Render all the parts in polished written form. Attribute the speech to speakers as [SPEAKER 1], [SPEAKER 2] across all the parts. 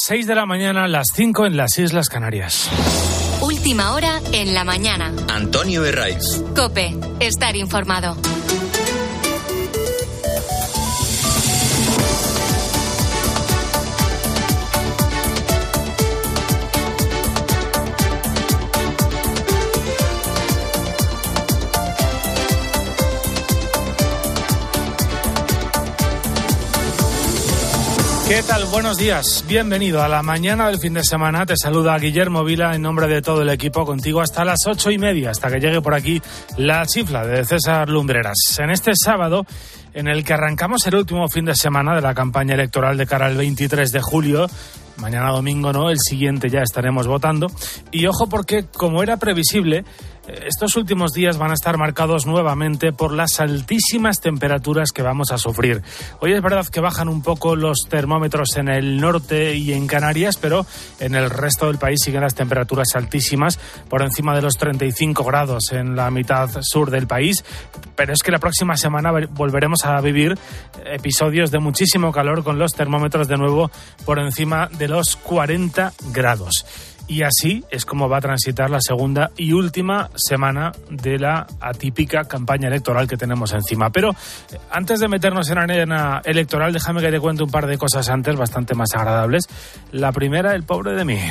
[SPEAKER 1] 6 de la mañana, las 5 en las Islas Canarias.
[SPEAKER 2] Última hora en la mañana.
[SPEAKER 3] Antonio Herraiz.
[SPEAKER 2] COPE. Estar informado.
[SPEAKER 1] ¿Qué tal? Buenos días. Bienvenido a la mañana del fin de semana. Te saluda Guillermo Vila en nombre de todo el equipo, contigo hasta las 8:30, hasta que llegue por aquí la chifla de César Lumbreras. En este sábado, en el que arrancamos el último fin de semana de la campaña electoral de cara al 23 de julio, mañana domingo no, el siguiente ya estaremos votando. Y ojo porque, como era previsible, estos últimos días van a estar marcados nuevamente por las altísimas temperaturas que vamos a sufrir. Hoy es verdad que bajan un poco los termómetros en el norte y en Canarias, pero en el resto del país siguen las temperaturas altísimas, por encima de los 35 grados en la mitad sur del país. Pero es que la próxima semana volveremos a vivir episodios de muchísimo calor, con los termómetros de nuevo por encima de los 40 grados. Y así es como va a transitar la segunda y última semana de la atípica campaña electoral que tenemos encima. Pero antes de meternos en arena electoral, déjame que te cuente un par de cosas antes bastante más agradables. La primera, el pobre de mí.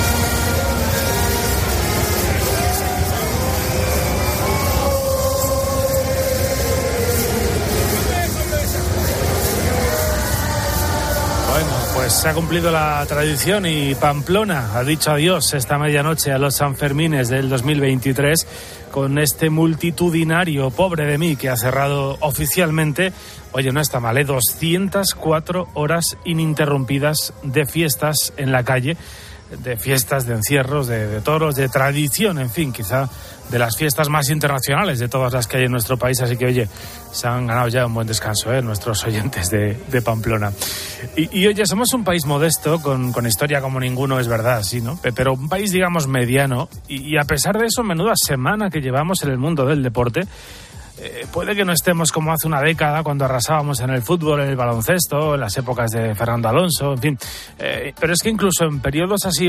[SPEAKER 1] Pues se ha cumplido la tradición y Pamplona ha dicho adiós esta medianoche a los Sanfermines del 2023 con este multitudinario pobre de mí que ha cerrado oficialmente. Oye, no está mal, 204 horas ininterrumpidas de fiestas en la calle, de fiestas, de encierros, de toros, de tradición, en fin, quizá de las fiestas más internacionales de todas las que hay en nuestro país. Así que, oye, se han ganado ya un buen descanso, nuestros oyentes de Pamplona. Y oye, somos un país modesto, con historia como ninguno, es verdad, sí, ¿no? Pero un país, digamos, mediano. Y a pesar de eso, menuda semana que llevamos en el mundo del deporte. Puede que no estemos como hace una década, cuando arrasábamos en el fútbol, en el baloncesto, en las épocas de Fernando Alonso, en fin. Pero es que incluso en periodos así,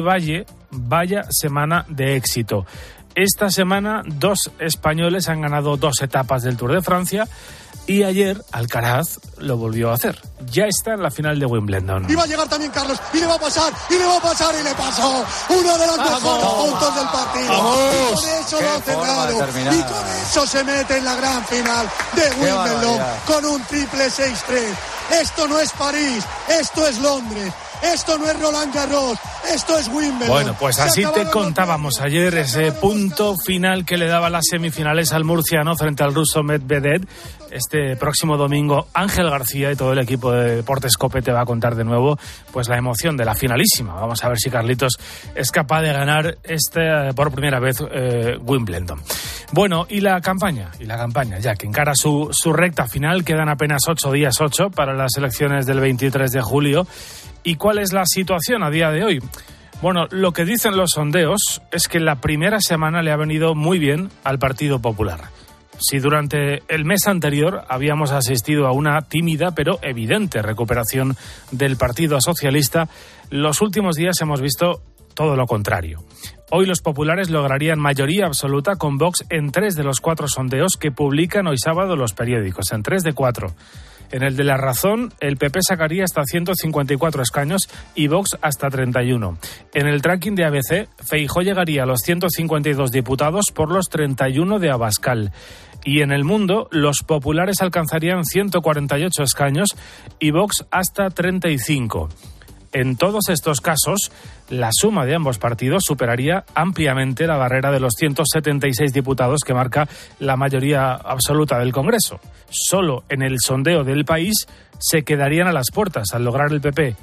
[SPEAKER 1] vaya semana de éxito. Esta semana 2 españoles han ganado 2 etapas del Tour de Francia y ayer Alcaraz lo volvió a hacer. Ya está en la final de Wimbledon.
[SPEAKER 4] Y va a llegar también Carlos y le va a pasar y le pasó. Uno de los mejores puntos del partido. Y con eso lo ha cerrado. Y con eso se mete en la gran final de Wimbledon con un triple 6-3. Esto no es París, esto es Londres. Esto no es Roland Garros, esto es Wimbledon.
[SPEAKER 1] Bueno, pues así te contábamos ayer ese punto final que le daba las semifinales al murciano frente al ruso Medvedev. Este próximo domingo Ángel García y todo el equipo de Deportes COPE te va a contar de nuevo pues la emoción de la finalísima. Vamos a ver si Carlitos es capaz de ganar por primera vez Wimbledon. Bueno, y la campaña, ya que encara su recta final. Quedan apenas 8 días para las elecciones del 23 de julio. ¿Y cuál es la situación a día de hoy? Bueno, lo que dicen los sondeos es que la primera semana le ha venido muy bien al Partido Popular. Si durante el mes anterior habíamos asistido a una tímida pero evidente recuperación del Partido Socialista, los últimos días hemos visto todo lo contrario. Hoy los populares lograrían mayoría absoluta con Vox en 3 de los 4 sondeos que publican hoy sábado los periódicos, en 3 de 4. En el de La Razón, el PP sacaría hasta 154 escaños y Vox hasta 31. En el tracking de ABC, Feijóo llegaría a los 152 diputados por los 31 de Abascal. Y en El Mundo, los populares alcanzarían 148 escaños y Vox hasta 35. En todos estos casos, la suma de ambos partidos superaría ampliamente la barrera de los 176 diputados que marca la mayoría absoluta del Congreso. Solo en el sondeo del País se quedarían a las puertas al lograr el PP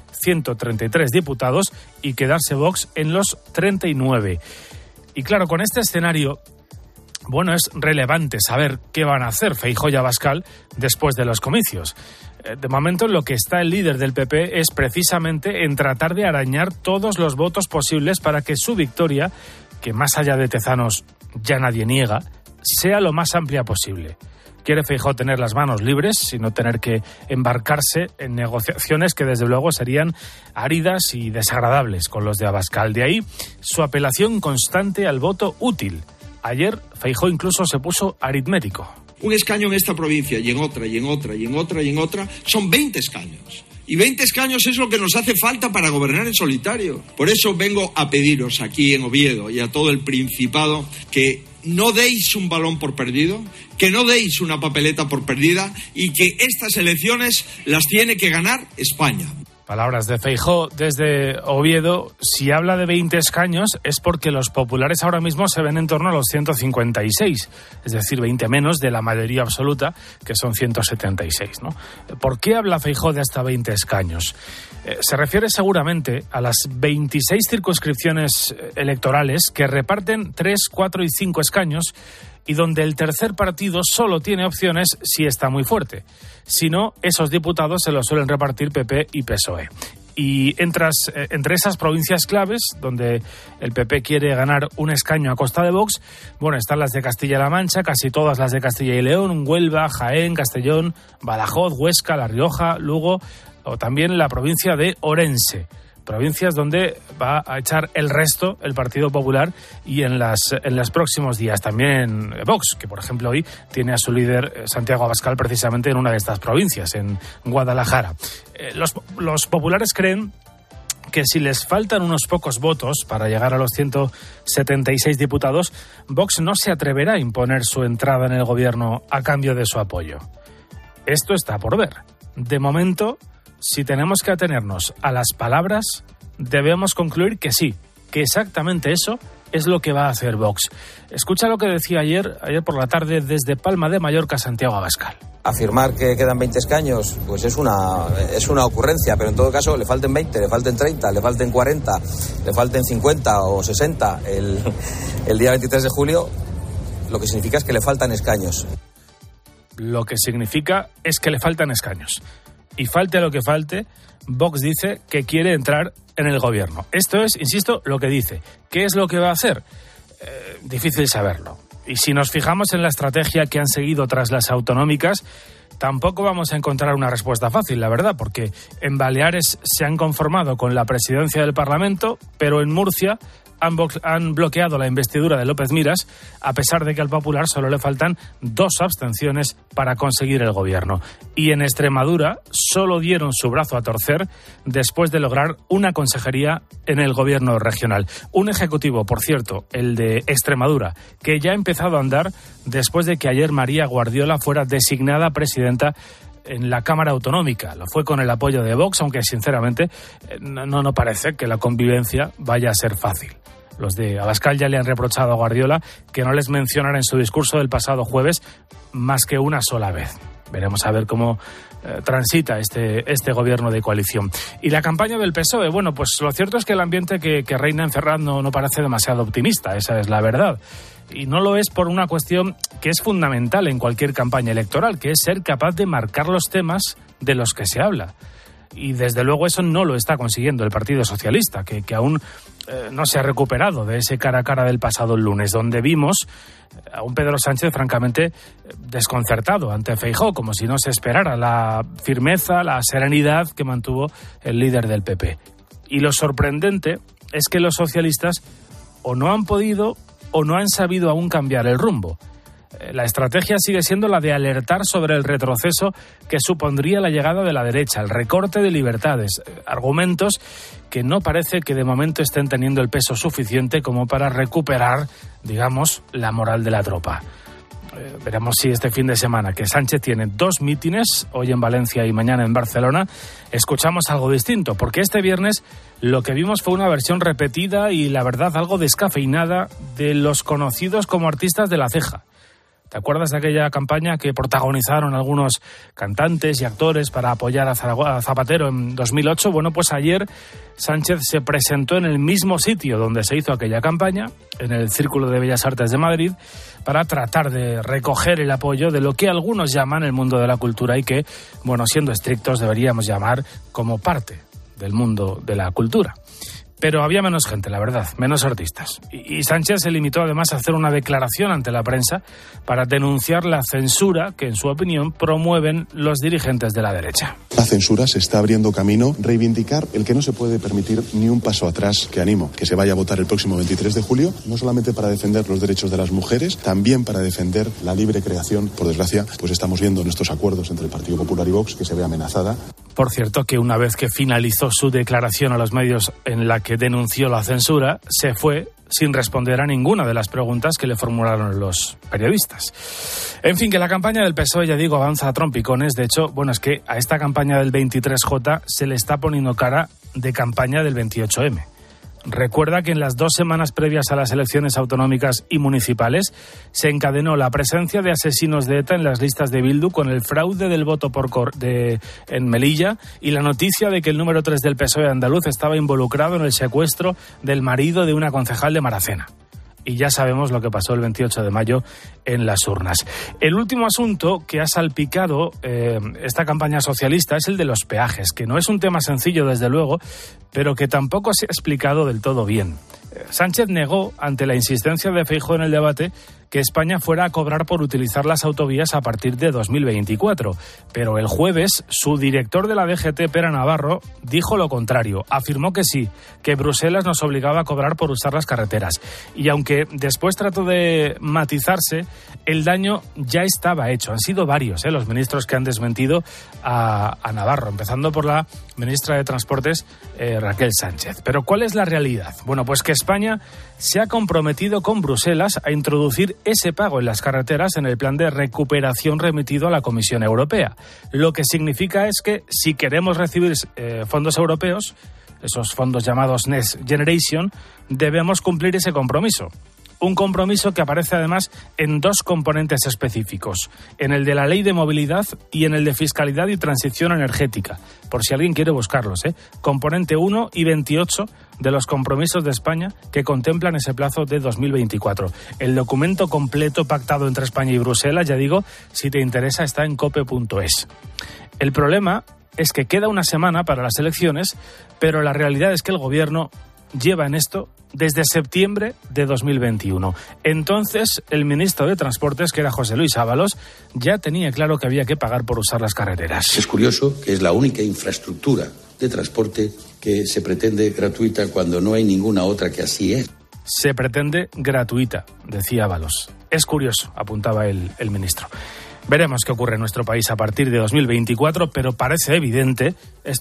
[SPEAKER 1] 133 diputados y quedarse Vox en los 39. Y claro, con este escenario, bueno, es relevante saber qué van a hacer Feijóo y Abascal después de los comicios. De momento, lo que está el líder del PP es precisamente en tratar de arañar todos los votos posibles para que su victoria, que más allá de Tezanos ya nadie niega, sea lo más amplia posible. Quiere Feijóo tener las manos libres y no tener que embarcarse en negociaciones que desde luego serían áridas y desagradables con los de Abascal. De ahí su apelación constante al voto útil. Ayer Feijóo incluso se puso aritmético.
[SPEAKER 3] Un escaño en esta provincia y en otra, y en otra, y en otra, y en otra, son 20 escaños. Y 20 escaños es lo que nos hace falta para gobernar en solitario. Por eso vengo a pediros aquí en Oviedo y a todo el Principado que no deis un balón por perdido, que no deis una papeleta por perdida y que estas elecciones las tiene que ganar España.
[SPEAKER 1] Palabras de Feijóo desde Oviedo. Si habla de 20 escaños es porque los populares ahora mismo se ven en torno a los 156, es decir, 20 menos de la mayoría absoluta, que son 176, ¿no? ¿Por qué habla Feijóo de hasta 20 escaños? Se refiere seguramente a las 26 circunscripciones electorales que reparten 3, 4 y 5 escaños y donde el tercer partido solo tiene opciones si está muy fuerte. Si no, esos diputados se los suelen repartir PP y PSOE. Y entre esas provincias claves, donde el PP quiere ganar un escaño a costa de Vox, bueno, están las de Castilla-La Mancha, casi todas las de Castilla y León, Huelva, Jaén, Castellón, Badajoz, Huesca, La Rioja, Lugo, o también la provincia de Orense. Provincias donde va a echar el resto el Partido Popular y en los próximos días también Vox, que por ejemplo hoy tiene a su líder Santiago Abascal precisamente en una de estas provincias, en Guadalajara. Los populares creen que si les faltan unos pocos votos para llegar a los 176 diputados, Vox no se atreverá a imponer su entrada en el gobierno a cambio de su apoyo. Esto está por ver. De momento, si tenemos que atenernos a las palabras, debemos concluir que sí, que exactamente eso es lo que va a hacer Vox. Escucha lo que decía ayer por la tarde desde Palma de Mallorca Santiago Abascal.
[SPEAKER 5] Afirmar que quedan 20 escaños, pues es una ocurrencia, pero en todo caso le falten 20, le falten 30, le falten 40, le falten 50 o 60 el día 23 de julio, lo que significa es que le faltan escaños.
[SPEAKER 1] Lo que significa es que le faltan escaños. Y falte lo que falte, Vox dice que quiere entrar en el gobierno. Esto es, insisto, lo que dice. ¿Qué es lo que va a hacer? Difícil saberlo. Y si nos fijamos en la estrategia que han seguido tras las autonómicas, tampoco vamos a encontrar una respuesta fácil, la verdad, porque en Baleares se han conformado con la presidencia del Parlamento, pero en Murcia han bloqueado la investidura de López Miras, a pesar de que al Popular solo le faltan 2 abstenciones para conseguir el gobierno. Y en Extremadura solo dieron su brazo a torcer después de lograr una consejería en el gobierno regional. Un ejecutivo, por cierto, el de Extremadura, que ya ha empezado a andar después de que ayer María Guardiola fuera designada presidenta en la Cámara Autonómica. Lo fue con el apoyo de Vox, aunque sinceramente no parece que la convivencia vaya a ser fácil. Los de Abascal ya le han reprochado a Guardiola que no les mencionara en su discurso del pasado jueves más que una sola vez. Veremos a ver cómo transita este gobierno de coalición. Y la campaña del PSOE, bueno, pues lo cierto es que el ambiente que reina en Ferraz no parece demasiado optimista, esa es la verdad. Y no lo es por una cuestión que es fundamental en cualquier campaña electoral, que es ser capaz de marcar los temas de los que se habla. Y desde luego eso no lo está consiguiendo el Partido Socialista, que aún no se ha recuperado de ese cara a cara del pasado lunes, donde vimos a un Pedro Sánchez francamente desconcertado ante Feijóo, como si no se esperara la firmeza, la serenidad que mantuvo el líder del PP. Y lo sorprendente es que los socialistas o no han podido o no han sabido aún cambiar el rumbo. La estrategia sigue siendo la de alertar sobre el retroceso que supondría la llegada de la derecha, el recorte de libertades, argumentos que no parece que de momento estén teniendo el peso suficiente como para recuperar, digamos, la moral de la tropa. Veremos si este fin de semana, que Sánchez tiene 2 mítines, hoy en Valencia y mañana en Barcelona, escuchamos algo distinto, porque este viernes lo que vimos fue una versión repetida y, la verdad, algo descafeinada de los conocidos como artistas de la ceja. ¿Te acuerdas de aquella campaña que protagonizaron algunos cantantes y actores para apoyar a Zapatero en 2008? Bueno, pues ayer Sánchez se presentó en el mismo sitio donde se hizo aquella campaña, en el Círculo de Bellas Artes de Madrid, para tratar de recoger el apoyo de lo que algunos llaman el mundo de la cultura y que, bueno, siendo estrictos, deberíamos llamar como parte del mundo de la cultura. Pero había menos gente, la verdad, menos artistas. Y Sánchez se limitó además a hacer una declaración ante la prensa para denunciar la censura que, en su opinión, promueven los dirigentes de la derecha.
[SPEAKER 6] La censura se está abriendo camino, reivindicar el que no se puede permitir ni un paso atrás, que animo que se vaya a votar el próximo 23 de julio, no solamente para defender los derechos de las mujeres, también para defender la libre creación. Por desgracia, pues estamos viendo en estos acuerdos entre el Partido Popular y Vox que se ve amenazada.
[SPEAKER 1] Por cierto, que una vez que finalizó su declaración a los medios en la que denunció la censura, se fue sin responder a ninguna de las preguntas que le formularon los periodistas. En fin, que la campaña del PSOE, ya digo, avanza a trompicones. De hecho, bueno, es que a esta campaña del 23J se le está poniendo cara de campaña del 28M. Recuerda que en las 2 semanas previas a las elecciones autonómicas y municipales se encadenó la presencia de asesinos de ETA en las listas de Bildu con el fraude del voto en Melilla y la noticia de que el número 3 del PSOE andaluz estaba involucrado en el secuestro del marido de una concejal de Maracena. Y ya sabemos lo que pasó el 28 de mayo en las urnas. El último asunto que ha salpicado esta campaña socialista es el de los peajes, que no es un tema sencillo, desde luego, pero que tampoco se ha explicado del todo bien. Sánchez negó, ante la insistencia de Feijóo en el debate, que España fuera a cobrar por utilizar las autovías a partir de 2024. Pero el jueves, su director de la DGT, Pere Navarro, dijo lo contrario. Afirmó que sí, que Bruselas nos obligaba a cobrar por usar las carreteras. Y aunque después trató de matizarse, el daño ya estaba hecho. Han sido varios los ministros que han desmentido a Navarro, empezando por la ministra de Transportes, Raquel Sánchez. Pero ¿cuál es la realidad? Bueno, pues que España se ha comprometido con Bruselas a introducir ese pago en las carreteras en el plan de recuperación remitido a la Comisión Europea. Lo que significa es que si queremos recibir fondos europeos, esos fondos llamados Next Generation, debemos cumplir ese compromiso. Un compromiso que aparece además en 2 componentes específicos, en el de la Ley de Movilidad y en el de Fiscalidad y Transición Energética, por si alguien quiere buscarlos, componente 1 y 28 de los compromisos de España que contemplan ese plazo de 2024. El documento completo pactado entre España y Bruselas, ya digo, si te interesa, está en cope.es. El problema es que queda una semana para las elecciones, pero la realidad es que el Gobierno lleva en esto desde septiembre de 2021. Entonces, el ministro de Transportes, que era José Luis Ábalos, ya tenía claro que había que pagar por usar las carreteras.
[SPEAKER 7] Es curioso que es la única infraestructura de transporte que se pretende gratuita cuando no hay ninguna otra que así es.
[SPEAKER 1] Se pretende gratuita, decía Ábalos. Es curioso, apuntaba el ministro. Veremos qué ocurre en nuestro país a partir de 2024, pero parece evidente,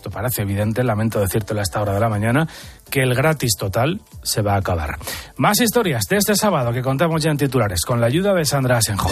[SPEAKER 1] lamento decírtelo a esta hora de la mañana, que el gratis total se va a acabar. Más historias de este sábado que contamos ya en titulares, con la ayuda de Sandra Asenjo.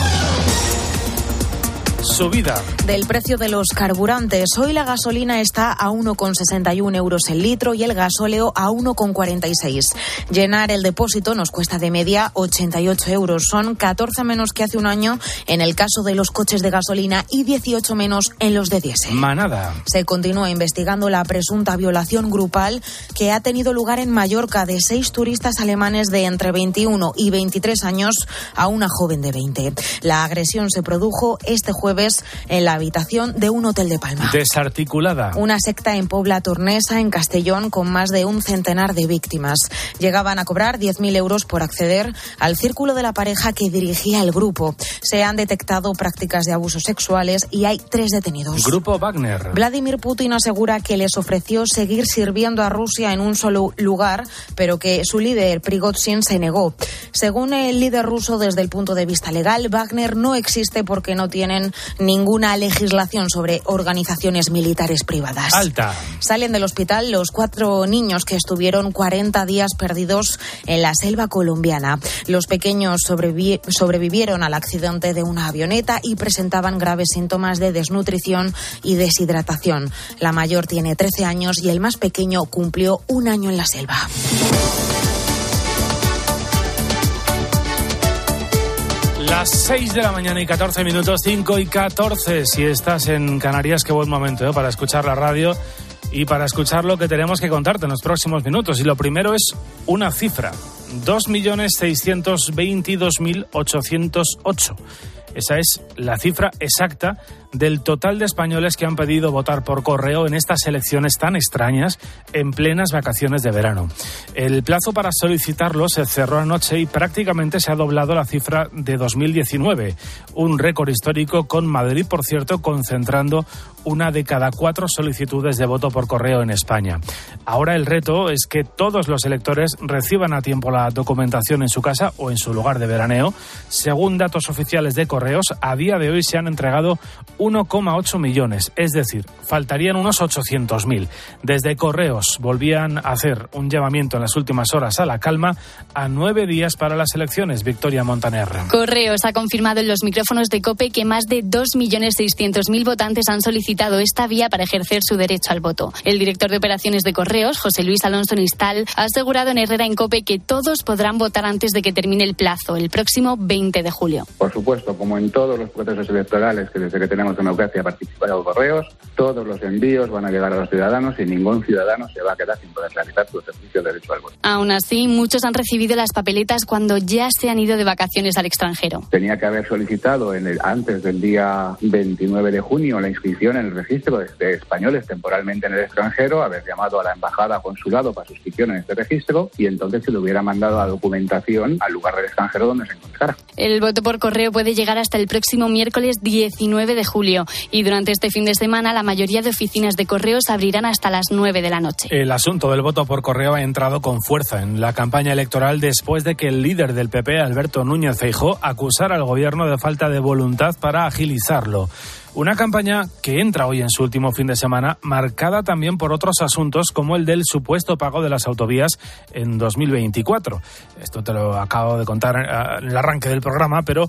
[SPEAKER 1] Subida
[SPEAKER 8] del precio de los carburantes. Hoy la gasolina está a 1,61 euros el litro y el gasóleo a 1,46. Llenar el depósito nos cuesta de media 88 euros. Son 14 menos que hace un año en el caso de los coches de gasolina y 18 menos en los de diésel.
[SPEAKER 1] Manada.
[SPEAKER 8] Se continúa investigando la presunta violación grupal que ha tenido lugar en Mallorca de 6 turistas alemanes de entre 21 y 23 años a una joven de 20. La agresión se produjo este jueves en la habitación de un hotel de Palma.
[SPEAKER 1] Desarticulada.
[SPEAKER 8] Una secta en Pobla Tornesa, en Castellón, con más de un centenar de víctimas. Llegaban a cobrar 10.000 euros por acceder al círculo de la pareja que dirigía el grupo. Se han detectado prácticas de abusos sexuales y hay 3 detenidos.
[SPEAKER 1] Grupo Wagner.
[SPEAKER 8] Vladimir Putin asegura que les ofreció seguir sirviendo a Rusia en un solo lugar, pero que su líder, Prigozhin, se negó. Según el líder ruso, desde el punto de vista legal, Wagner no existe porque no tienen ninguna legislación sobre organizaciones militares privadas.
[SPEAKER 1] Alta.
[SPEAKER 8] Salen del hospital los 4 niños que estuvieron 40 días perdidos en la selva colombiana. Los pequeños sobrevivieron al accidente de una avioneta y presentaban graves síntomas de desnutrición y deshidratación. La mayor tiene 13 años y el más pequeño cumplió 1 año en la selva.
[SPEAKER 1] Las 6 de la mañana y 14 minutos, 5 y 14. Si estás en Canarias, qué buen momento para escuchar la radio y para escuchar lo que tenemos que contarte en los próximos minutos. Y lo primero es una cifra: 2.622.808. Esa es la cifra exacta del total de españoles que han pedido votar por correo en estas elecciones tan extrañas en plenas vacaciones de verano. El plazo para solicitarlo se cerró anoche y prácticamente se ha doblado la cifra de 2019, un récord histórico, con Madrid, por cierto, concentrando una de cada 4 solicitudes de voto por correo en España. Ahora el reto es que todos los electores reciban a tiempo la documentación en su casa o en su lugar de veraneo. Según datos oficiales de Correos, a día de hoy se han entregado 1,8 millones, es decir, faltarían unos 800.000. Desde Correos volvían a hacer un llamamiento en las últimas horas a la calma a 9 días para las elecciones. Victoria Montaner.
[SPEAKER 9] Correos ha confirmado en los micrófonos de COPE que más de 2.600.000 votantes han solicitado esta vía para ejercer su derecho al voto. El director de operaciones de Correos, José Luis Alonso Nistal, ha asegurado en Herrera en COPE que todos podrán votar antes de que termine el plazo, el próximo 20 de julio.
[SPEAKER 10] Por supuesto, como en todos los procesos electorales que desde que tenemos democracia participado en Correos, todos los envíos van a llegar a los ciudadanos y ningún ciudadano se va a quedar sin poder realizar su ejercicio de derecho al voto.
[SPEAKER 9] Aún así, muchos han recibido las papeletas cuando ya se han ido de vacaciones al extranjero.
[SPEAKER 10] Tenía que haber solicitado antes del día 29 de junio la inscripción en el registro de españoles temporalmente en el extranjero, haber llamado a la embajada o consulado para su inscripción en este registro y entonces se le hubiera mandado la documentación al lugar del extranjero donde se encontrara.
[SPEAKER 9] El voto por correo puede llegar hasta el próximo miércoles 19 de julio y durante este fin de semana la mayoría de oficinas de correos abrirán hasta las 9 de la noche.
[SPEAKER 1] El asunto del voto por correo ha entrado con fuerza en la campaña electoral después de que el líder del PP, Alberto Núñez Feijóo, acusara al gobierno de falta de voluntad para agilizarlo. Una campaña que entra hoy en su último fin de semana, marcada también por otros asuntos como el del supuesto pago de las autovías en 2024. Esto te lo acabo de contar en el arranque del programa, pero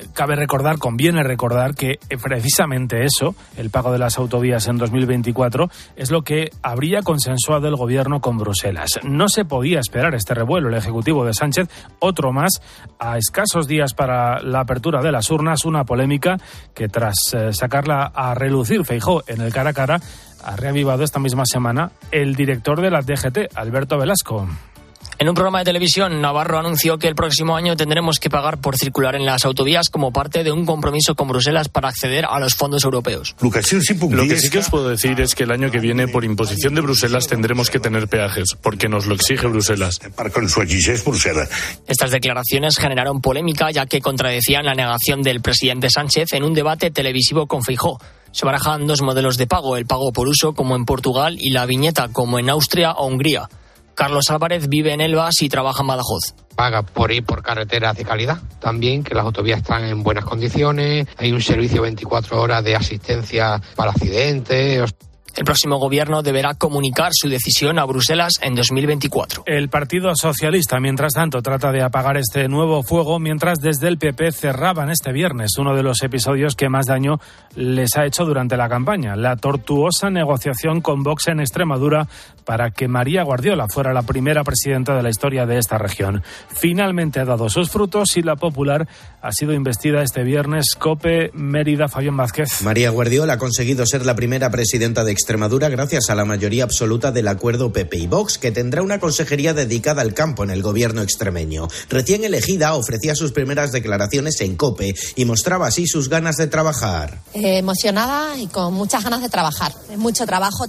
[SPEAKER 1] conviene recordar que precisamente eso, el pago de las autovías en 2024, es lo que habría consensuado el gobierno con Bruselas. No se podía esperar este revuelo. El Ejecutivo de Sánchez, otro más, a escasos días para la apertura de las urnas, una polémica que tras sacarla a relucir Feijóo en el cara a cara, ha reavivado esta misma semana el director de la DGT, Alberto Velasco.
[SPEAKER 11] En un programa de televisión, Navarro anunció que el próximo año tendremos que pagar por circular en las autovías como parte de un compromiso con Bruselas para acceder a los fondos europeos.
[SPEAKER 12] Lo que sí que os puedo decir es que el año que viene, por imposición de Bruselas, tendremos que tener peajes, porque nos lo exige Bruselas.
[SPEAKER 11] Estas declaraciones generaron polémica, ya que contradecían la negación del presidente Sánchez en un debate televisivo con Feijóo. Se barajan 2 modelos de pago, el pago por uso como en Portugal y la viñeta como en Austria o Hungría. Carlos Álvarez vive en Elvas y trabaja en Badajoz.
[SPEAKER 13] Paga por ir por carreteras de calidad, también que las autovías están en buenas condiciones, hay un servicio 24 horas de asistencia para accidentes.
[SPEAKER 11] El próximo gobierno deberá comunicar su decisión a Bruselas en 2024.
[SPEAKER 1] El Partido Socialista, mientras tanto, trata de apagar este nuevo fuego, mientras desde el PP cerraban este viernes uno de los episodios que más daño les ha hecho durante la campaña, la tortuosa negociación con Vox en Extremadura para que María Guardiola fuera la primera presidenta de la historia de esta región. Finalmente ha dado sus frutos y la Popular ha sido investida este viernes. COPE, Mérida, Fabián Vázquez.
[SPEAKER 14] María Guardiola ha conseguido ser la primera presidenta de Extremadura gracias a la mayoría absoluta del acuerdo PP y Vox, que tendrá una consejería dedicada al campo en el gobierno extremeño. Recién elegida, ofrecía sus primeras declaraciones en COPE y mostraba así sus ganas de trabajar.
[SPEAKER 15] Emocionada y con muchas ganas de trabajar. Mucho trabajo,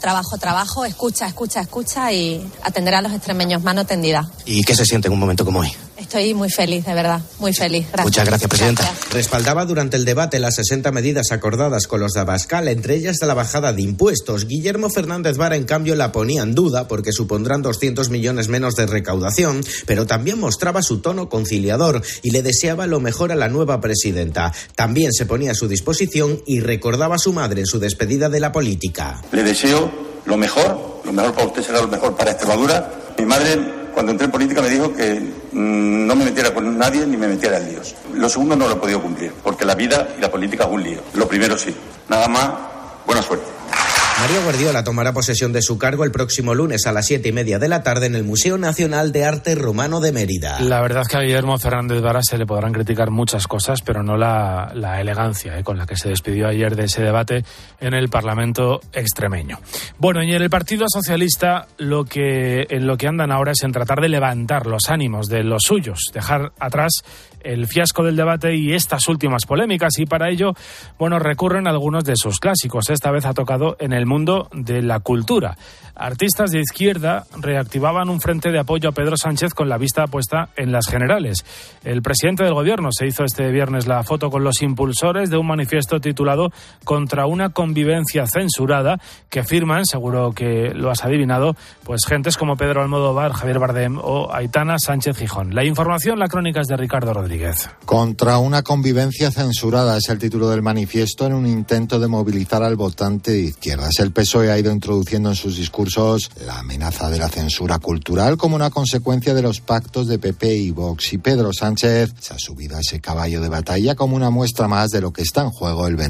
[SPEAKER 15] escucha y atender a los extremeños, mano tendida.
[SPEAKER 14] ¿Y qué se siente en un momento como hoy?
[SPEAKER 15] Estoy muy feliz, de verdad, muy feliz. Gracias.
[SPEAKER 14] Muchas gracias, presidenta.
[SPEAKER 15] Gracias.
[SPEAKER 14] Respaldaba durante el debate las 60 medidas acordadas con los de Abascal, entre ellas la bajada de impuestos. Guillermo Fernández Vara, en cambio, la ponía en duda porque supondrán 200 millones menos de recaudación, pero también mostraba su tono conciliador y le deseaba lo mejor a la nueva presidenta. También se ponía a su disposición y recordaba a su madre en su despedida de la política.
[SPEAKER 16] Le deseo lo mejor para usted será lo mejor para Extremadura. Mi madre, cuando entré en política, me dijo que no me metiera con nadie ni me metiera en líos. Lo segundo no lo he podido cumplir, porque la vida y la política es un lío. Lo primero sí. Nada más, buena suerte.
[SPEAKER 14] Mario Guardiola tomará posesión de su cargo el próximo lunes a las 7:30 de la tarde en el Museo Nacional de Arte Romano de Mérida.
[SPEAKER 1] La verdad es que a Guillermo Fernández Vara se le podrán criticar muchas cosas, pero no la elegancia con la que se despidió ayer de ese debate en el Parlamento extremeño. Bueno, y en el Partido Socialista en lo que andan ahora es en tratar de levantar los ánimos de los suyos, dejar atrás el fiasco del debate y estas últimas polémicas, y para ello, recurren a algunos de sus clásicos. Esta vez ha tocado en el mundo de la cultura. Artistas de izquierda reactivaban un frente de apoyo a Pedro Sánchez con la vista puesta en las generales. El presidente del gobierno se hizo este viernes la foto con los impulsores de un manifiesto titulado Contra una convivencia censurada, que firman, seguro que lo has adivinado, pues gentes como Pedro Almodóvar, Javier Bardem o Aitana Sánchez Gijón. La información, la crónica es de Ricardo Rodríguez.
[SPEAKER 17] Contra una convivencia censurada es el título del manifiesto en un intento de movilizar al votante de izquierdas. El PSOE ha ido introduciendo en sus discursos la amenaza de la censura cultural como una consecuencia de los pactos de PP y Vox, y Pedro Sánchez se ha subido a ese caballo de batalla como una muestra más de lo que está en juego el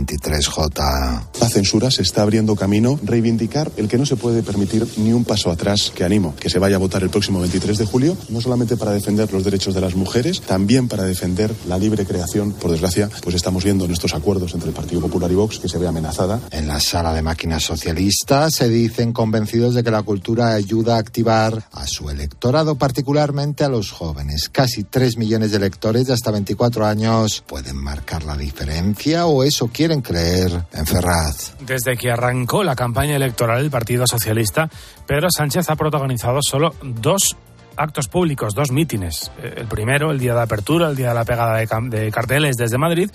[SPEAKER 17] 23J.
[SPEAKER 6] La censura se está abriendo camino. Reivindicar el que no se puede permitir ni un paso atrás, que animo que se vaya a votar el próximo 23 de julio, no solamente para defender los derechos de las mujeres, también para defender la libre creación. Por desgracia, pues estamos viendo en estos acuerdos entre el Partido Popular y Vox que se ve amenazada.
[SPEAKER 17] En la sala de máquinas socialistas se dicen convencidos de que la cultura ayuda a activar a su electorado, particularmente a los jóvenes. Casi 3 millones de electores de hasta 24 años pueden marcar la diferencia, o eso quieren creer en Ferraz.
[SPEAKER 1] Desde que arrancó la campaña electoral del Partido Socialista, Pedro Sánchez ha protagonizado solo 2 actos públicos, 2 mítines. El primero, el día de apertura, el día de la pegada de carteles desde Madrid,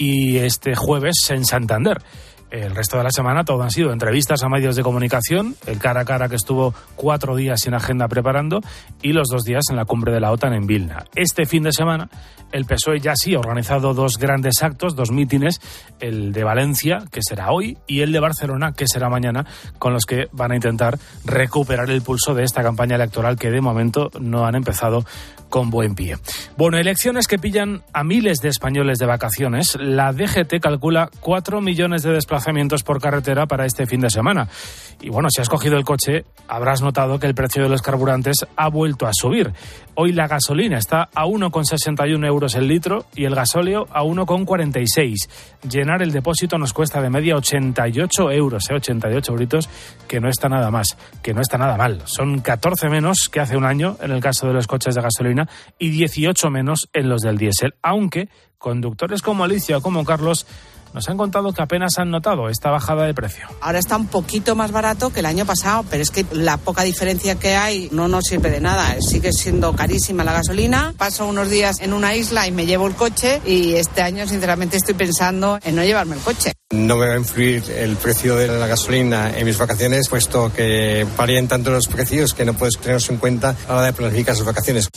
[SPEAKER 1] y este jueves en Santander. El resto de la semana todo han sido entrevistas a medios de comunicación, el cara a cara que estuvo 4 días sin agenda preparando, y los 2 días en la cumbre de la OTAN en Vilna. Este fin de semana el PSOE ya sí ha organizado 2 grandes actos, 2 mítines, el de Valencia, que será hoy, y el de Barcelona, que será mañana, con los que van a intentar recuperar el pulso de esta campaña electoral que de momento no han empezado con buen pie. Bueno, elecciones que pillan a miles de españoles de vacaciones. La DGT calcula 4 millones de desplazamientos por carretera para este fin de semana. Y bueno, si has cogido el coche, habrás notado que el precio de los carburantes ha vuelto a subir. Hoy la gasolina está a 1,61 euros el litro y el gasóleo a 1,46. Llenar el depósito nos cuesta de media 88 euros, 88 euritos, que no está nada más, que no está nada mal. Son 14 menos que hace un año en el caso de los coches de gasolina y 18 menos en los del diésel, aunque conductores como Alicia o como Carlos nos han contado que apenas han notado esta bajada de precio.
[SPEAKER 18] Ahora está un poquito más barato que el año pasado, pero es que la poca diferencia que hay no nos sirve de nada. Sigue siendo carísima la gasolina. Paso unos días en una isla y me llevo el coche, y este año sinceramente estoy pensando en no llevarme el coche.
[SPEAKER 19] No me va a influir el precio de la gasolina en mis vacaciones, puesto que varían tanto los precios que no puedes tenerlos en cuenta a la hora de planificar sus vacaciones.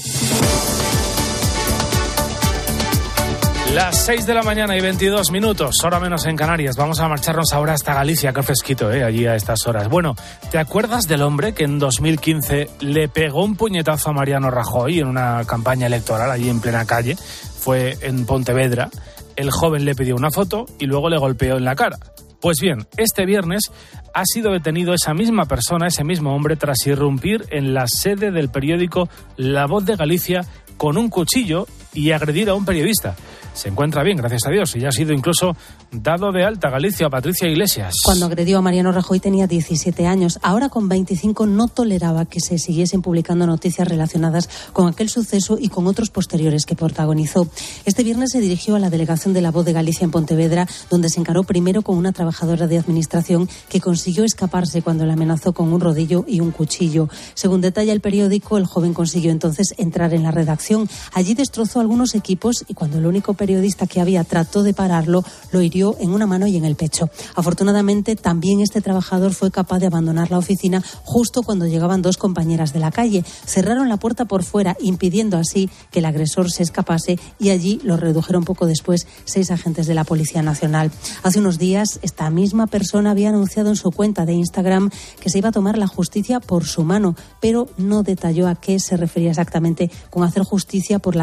[SPEAKER 1] Las 6 de la mañana y 22 minutos, hora menos en Canarias. Vamos a marcharnos ahora hasta Galicia, qué fresquito, allí a estas horas. Bueno, ¿te acuerdas del hombre que en 2015 le pegó un puñetazo a Mariano Rajoy en una campaña electoral allí en plena calle? Fue en Pontevedra. El joven le pidió una foto y luego le golpeó en la cara. Pues bien, este viernes ha sido detenido esa misma persona, ese mismo hombre, tras irrumpir en la sede del periódico La Voz de Galicia con un cuchillo y agredir a un periodista. Se encuentra bien, gracias a Dios, y ya ha sido incluso dado de alta. Galicia, Patricia Iglesias.
[SPEAKER 20] Cuando agredió a Mariano Rajoy tenía 17 años. Ahora, con 25, no toleraba que se siguiesen publicando noticias relacionadas con aquel suceso y con otros posteriores que protagonizó. Este viernes se dirigió a la delegación de La Voz de Galicia en Pontevedra, donde se encaró primero con una trabajadora de administración que consiguió escaparse cuando la amenazó con un rodillo y un cuchillo. Según detalla el periódico, el joven consiguió entonces entrar en la redacción. Allí destrozó algunos equipos y cuando el único periodista que había trató de pararlo, lo hirió en una mano y en el pecho. Afortunadamente, también este trabajador fue capaz de abandonar la oficina justo cuando llegaban 2 compañeras de la calle. Cerraron la puerta por fuera, impidiendo así que el agresor se escapase, y allí lo redujeron poco después 6 agentes de la Policía Nacional. Hace unos días, esta misma persona había anunciado en su cuenta de Instagram que se iba a tomar la justicia por su mano, pero no detalló a qué se refería exactamente con hacer justicia por las grandes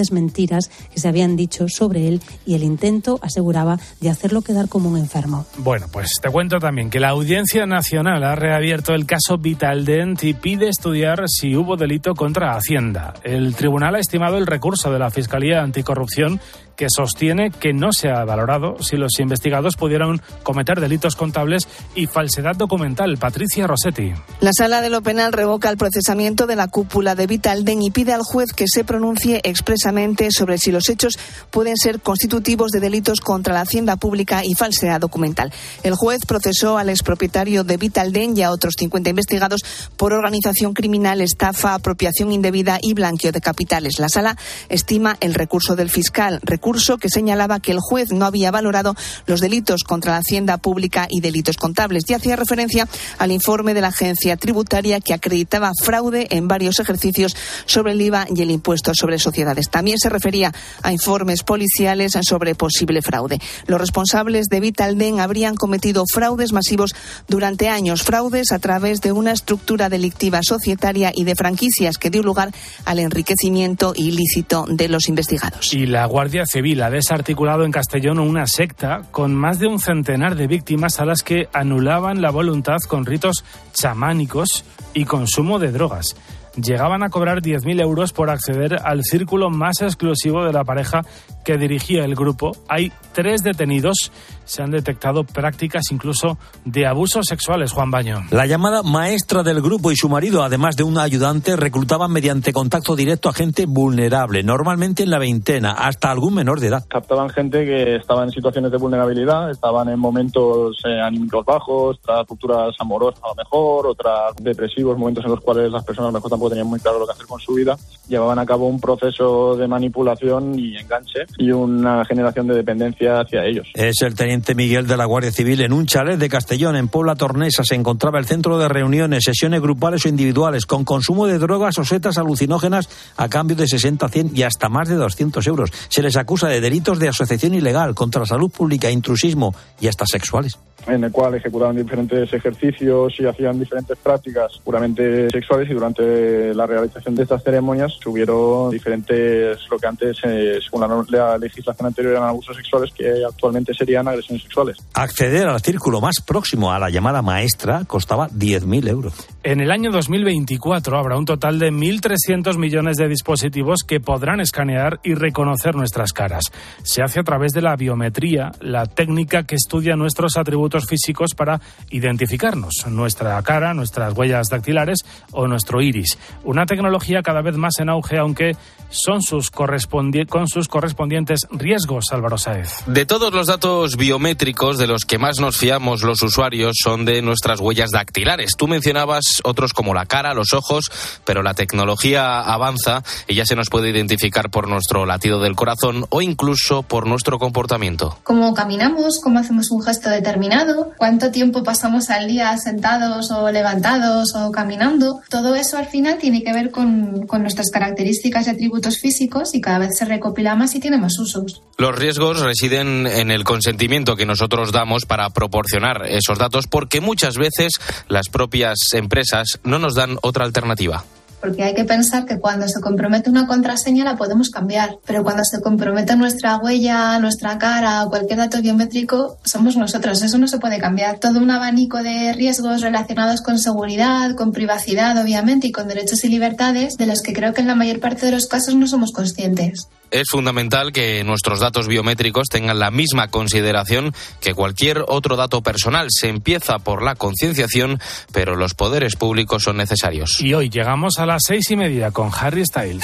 [SPEAKER 20] múltiples mentiras que se habían dicho sobre él y el intento, aseguraba, de hacerlo quedar como un enfermo.
[SPEAKER 1] Bueno, pues te cuento también que la Audiencia Nacional ha reabierto el caso Vitaldent y pide estudiar si hubo delito contra Hacienda. El tribunal ha estimado el recurso de la Fiscalía Anticorrupción, que sostiene que no se ha valorado si los investigados pudieron cometer delitos contables y falsedad documental. Patricia Rossetti.
[SPEAKER 21] La Sala de lo Penal revoca el procesamiento de la cúpula de Vitaldent y pide al juez que se pronuncie expresamente sobre si los hechos pueden ser constitutivos de delitos contra la hacienda pública y falsedad documental. El juez procesó al expropietario de Vitaldent y a otros 50 investigados por organización criminal, estafa, apropiación indebida y blanqueo de capitales. La Sala estima el recurso del fiscal, recurso que señalaba que el juez no había valorado los delitos contra la hacienda pública y delitos contables, y hacía referencia al informe de la agencia tributaria que acreditaba fraude en varios ejercicios sobre el IVA y el impuesto sobre sociedades. También se refería a informes policiales sobre posible fraude. Los responsables de Vitaldent habrían cometido fraudes masivos durante años, fraudes a través de una estructura delictiva societaria y de franquicias que dio lugar al enriquecimiento ilícito de los investigados.
[SPEAKER 1] Y la Guardia Civil ha desarticulado en Castellón una secta con más de un centenar de víctimas a las que anulaban la voluntad con ritos chamánicos y consumo de drogas. Llegaban a cobrar 10.000 euros por acceder al círculo más exclusivo de la pareja que dirigía el grupo. Hay 3 detenidos. Se han detectado prácticas incluso de abusos sexuales, Juan Baño.
[SPEAKER 22] La llamada maestra del grupo y su marido, además de una ayudante, reclutaban mediante contacto directo a gente vulnerable, normalmente en la veintena, hasta algún menor de edad.
[SPEAKER 23] Captaban gente que estaba en situaciones de vulnerabilidad, estaban en momentos anímicos bajos, otras rupturas amorosas a lo mejor, otras depresivos, momentos en los cuales las personas a lo mejor tampoco tenían muy claro lo que hacer con su vida. Llevaban a cabo un proceso de manipulación y enganche y una generación de dependencia hacia ellos.
[SPEAKER 22] Es el teniente Miguel de la Guardia Civil. En un chalet de Castellón, en Puebla Tornesa, se encontraba el centro de reuniones, sesiones grupales o individuales, con consumo de drogas o setas alucinógenas a cambio de 60, 100 y hasta más de 200 euros. Se les acusa de delitos de asociación ilegal contra la salud pública, intrusismo y hasta sexuales.
[SPEAKER 23] En el cual ejecutaban diferentes ejercicios y hacían diferentes prácticas puramente sexuales, y durante la realización de estas ceremonias hubieron diferentes, lo que antes, según la legislación anterior, eran abusos sexuales, que actualmente serían agresiones sexuales.
[SPEAKER 22] Acceder al círculo más próximo a la llamada maestra costaba 10.000 euros.
[SPEAKER 1] En el año 2024 habrá un total de 1.300 millones de dispositivos que podrán escanear y reconocer nuestras caras. Se hace a través de la biometría, la técnica que estudia nuestros atributos físicos para identificarnos, nuestra cara, nuestras huellas dactilares o nuestro iris. Una tecnología cada vez más en auge, aunque con sus correspondientes riesgos, Álvaro Sáez.
[SPEAKER 24] De todos los datos biométricos, de los que más nos fiamos los usuarios son de nuestras huellas dactilares. Tú mencionabas otros como la cara, los ojos, pero la tecnología avanza y ya se nos puede identificar por nuestro latido del corazón o incluso por nuestro comportamiento.
[SPEAKER 25] Cómo caminamos, cómo hacemos un gesto determinado, cuánto tiempo pasamos al día sentados o levantados o caminando. Todo eso al final tiene que ver con nuestras características y atributos físicos, y cada vez se recopila más y tiene más usos.
[SPEAKER 24] Los riesgos residen en el consentimiento que nosotros damos para proporcionar esos datos, porque muchas veces las propias empresas no nos dan otra alternativa.
[SPEAKER 25] Porque hay que pensar que cuando se compromete una contraseña la podemos cambiar, pero cuando se compromete nuestra huella, nuestra cara o cualquier dato biométrico, somos nosotros, eso no se puede cambiar. Todo un abanico de riesgos relacionados con seguridad, con privacidad obviamente y con derechos y libertades, de los que creo que en la mayor parte de los casos no somos conscientes.
[SPEAKER 24] Es fundamental que nuestros datos biométricos tengan la misma consideración que cualquier otro dato personal. Se empieza por la concienciación, pero los poderes públicos son necesarios.
[SPEAKER 1] Y hoy llegamos a las 6:30 con Harry Styles.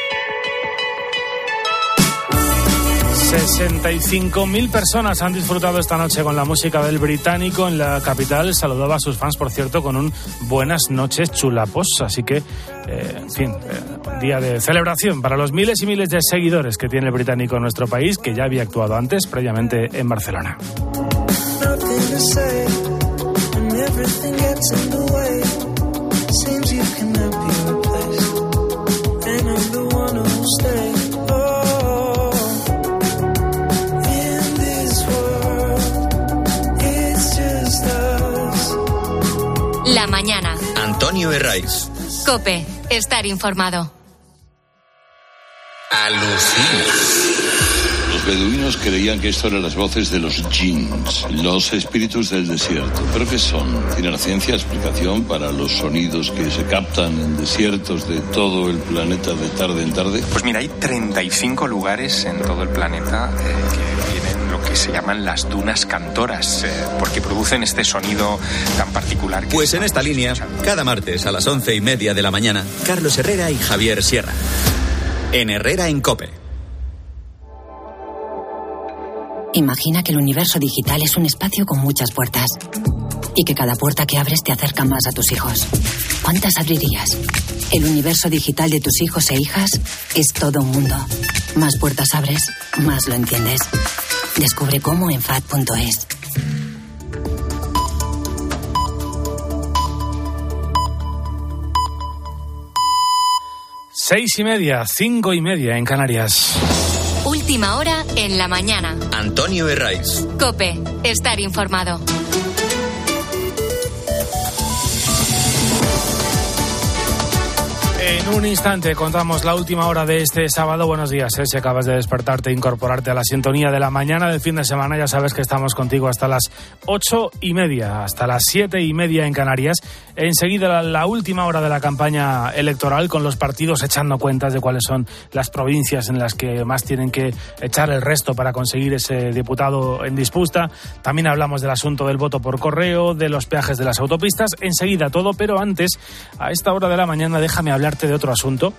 [SPEAKER 1] 65.000 personas han disfrutado esta noche con la música del británico en la capital. Saludaba a sus fans, por cierto, con un buenas noches chulapos. Así que, día de celebración para los miles y miles de seguidores que tiene el británico en nuestro país, que ya había actuado antes, previamente en Barcelona.
[SPEAKER 2] La mañana.
[SPEAKER 26] Antonio Herraiz.
[SPEAKER 2] COPE. Estar informado.
[SPEAKER 3] Alucina.
[SPEAKER 4] Los beduinos creían que esto eran las voces de los jinns, los espíritus del desierto. ¿Pero qué son? ¿Tiene la ciencia explicación para los sonidos que se captan en desiertos de todo el planeta de tarde en tarde?
[SPEAKER 5] Pues mira, hay 35 lugares en todo el planeta que tienen lo que se llaman las dunas cantoras, porque producen este sonido tan particular.
[SPEAKER 7] Pues en esta línea, cada martes a las 11:30 de la mañana, Carlos Herrera y Javier Sierra. En Herrera en COPE.
[SPEAKER 8] Imagina que el universo digital es un espacio con muchas puertas y que cada puerta que abres te acerca más a tus hijos. ¿Cuántas abrirías? El universo digital de tus hijos e hijas es todo un mundo. Más puertas abres, más lo entiendes. Descubre cómo en FAD.es.
[SPEAKER 1] Seis y media, 5:30 en Canarias.
[SPEAKER 2] Última hora en la mañana.
[SPEAKER 7] Antonio Herraiz.
[SPEAKER 2] COPE, estar informado.
[SPEAKER 1] En un instante contamos la última hora de este sábado. Buenos días, si acabas de despertarte e incorporarte a la sintonía de la mañana del fin de semana. Ya sabes que estamos contigo hasta las 8:30, hasta las 7:30 en Canarias. Enseguida la última hora de la campaña electoral, con los partidos echando cuentas de cuáles son las provincias en las que más tienen que echar el resto para conseguir ese diputado en disputa. También hablamos del asunto del voto por correo, de los peajes de las autopistas. Enseguida todo, pero antes, a esta hora de la mañana, déjame hablarte de otro asunto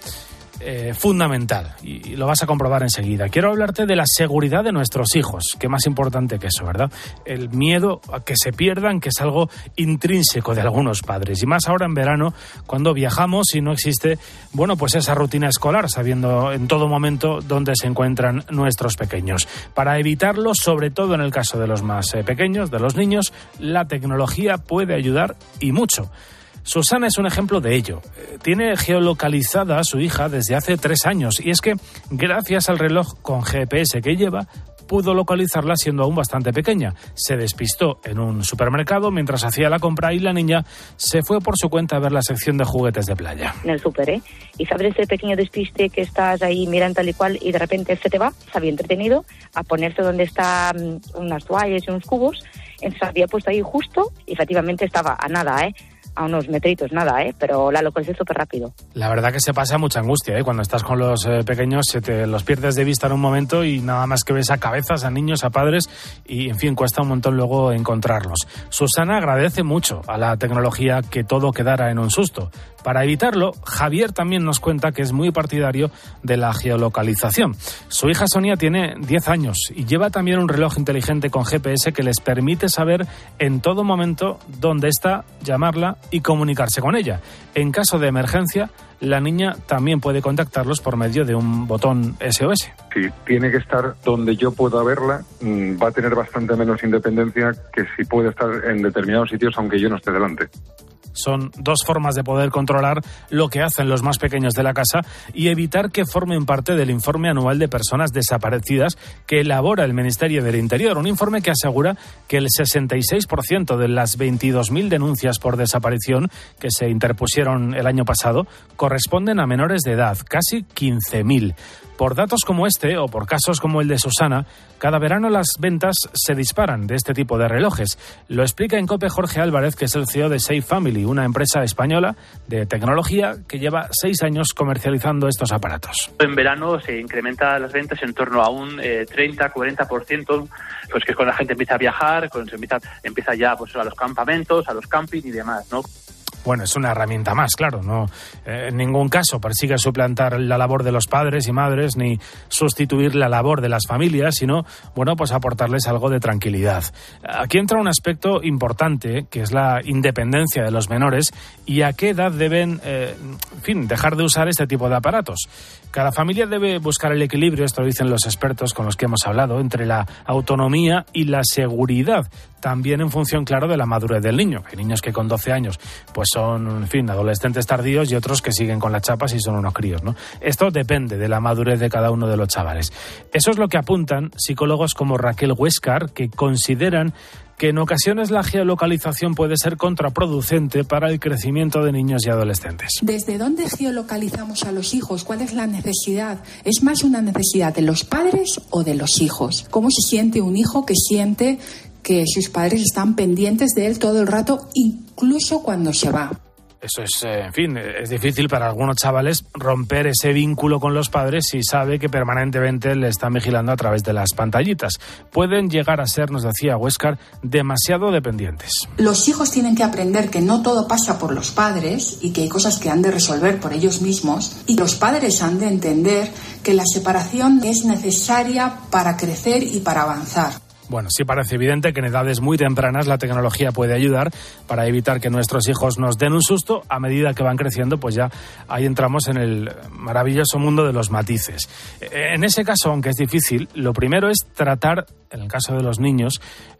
[SPEAKER 1] fundamental, y lo vas a comprobar enseguida. Quiero hablarte de la seguridad de nuestros hijos, que más importante que eso, ¿verdad? El miedo a que se pierdan, que es algo intrínseco de algunos padres, y más ahora en verano, cuando viajamos y no existe, pues esa rutina escolar, sabiendo en todo momento dónde se encuentran nuestros pequeños. Para evitarlo, sobre todo en el caso de los más pequeños, de los niños, la tecnología puede ayudar, y mucho. Susana es un ejemplo de ello. Tiene geolocalizada a su hija desde hace 3 años, y es que, gracias al reloj con GPS que lleva, pudo localizarla siendo aún bastante pequeña. Se despistó en un supermercado mientras hacía la compra y la niña se fue por su cuenta a ver la sección de juguetes de playa.
[SPEAKER 26] En el súper, y sabes ese pequeño despiste que estás ahí mirando tal y cual y de repente se te va, se había entretenido a ponerse donde están unas toallas y unos cubos, entonces había puesto ahí justo y efectivamente estaba a nada, a unos metritos, nada, pero la localicé súper rápido.
[SPEAKER 1] La verdad que se pasa mucha angustia, cuando estás con los pequeños, se te los pierdes de vista en un momento y nada más que ves a cabezas, a niños, a padres, y en fin, cuesta un montón luego encontrarlos. Susana agradece mucho a la tecnología que todo quedara en un susto. Para evitarlo, Javier también nos cuenta que es muy partidario de la geolocalización. Su hija Sonia tiene 10 años y lleva también un reloj inteligente con GPS que les permite saber en todo momento dónde está, llamarla y comunicarse con ella. En caso de emergencia, la niña también puede contactarlos por medio de un botón SOS.
[SPEAKER 27] Si tiene que estar donde yo pueda verla, va a tener bastante menos independencia que si puede estar en determinados sitios aunque yo no esté delante.
[SPEAKER 1] Son 2 formas de poder controlar lo que hacen los más pequeños de la casa y evitar que formen parte del informe anual de personas desaparecidas que elabora el Ministerio del Interior. Un informe que asegura que el 66% de las 22.000 denuncias por desaparición que se interpusieron el año pasado corresponden a menores de edad, casi 15.000. Por datos como este, o por casos como el de Susana, cada verano las ventas se disparan de este tipo de relojes. Lo explica en COPE Jorge Álvarez, que es el CEO de Safe Family, una empresa española de tecnología que lleva 6 años comercializando estos aparatos.
[SPEAKER 28] En verano se incrementan las ventas en torno a un 30-40%, pues que es cuando la gente empieza a viajar, cuando se empieza ya pues a los campamentos, a los campings y demás, ¿no?
[SPEAKER 1] Bueno, es una herramienta más, claro, no en ningún caso persigue suplantar la labor de los padres y madres ni sustituir la labor de las familias, sino, pues aportarles algo de tranquilidad. Aquí entra un aspecto importante, que es la independencia de los menores y a qué edad deben, dejar de usar este tipo de aparatos. Cada familia debe buscar el equilibrio, esto lo dicen los expertos con los que hemos hablado, entre la autonomía y la seguridad, también en función, claro, de la madurez del niño. Hay niños que con 12 años pues son, adolescentes tardíos y otros que siguen con las chapas y son unos críos, ¿no? Esto depende de la madurez de cada uno de los chavales. Eso es lo que apuntan psicólogos como Raquel Huéscar, que consideran que en ocasiones la geolocalización puede ser contraproducente para el crecimiento de niños y adolescentes.
[SPEAKER 3] ¿Desde dónde geolocalizamos a los hijos? ¿Cuál es la necesidad? ¿Es más una necesidad de los padres o de los hijos? ¿Cómo se siente un hijo que siente que sus padres están pendientes de él todo el rato, incluso cuando se va?
[SPEAKER 1] Eso es, en fin, es difícil para algunos chavales romper ese vínculo con los padres si sabe que permanentemente le están vigilando a través de las pantallitas. Pueden llegar a ser, nos decía Huéscar, demasiado dependientes.
[SPEAKER 3] Los hijos tienen que aprender que no todo pasa por los padres y que hay cosas que han de resolver por ellos mismos, y los padres han de entender que la separación es necesaria para crecer y para avanzar.
[SPEAKER 1] Bueno, sí parece evidente que en edades muy tempranas la tecnología puede ayudar para evitar que nuestros hijos nos den un susto. A medida que van creciendo, pues ya ahí entramos en el maravilloso mundo de los matices. En ese caso, aunque es difícil, lo primero es tratar, en el caso de los niños,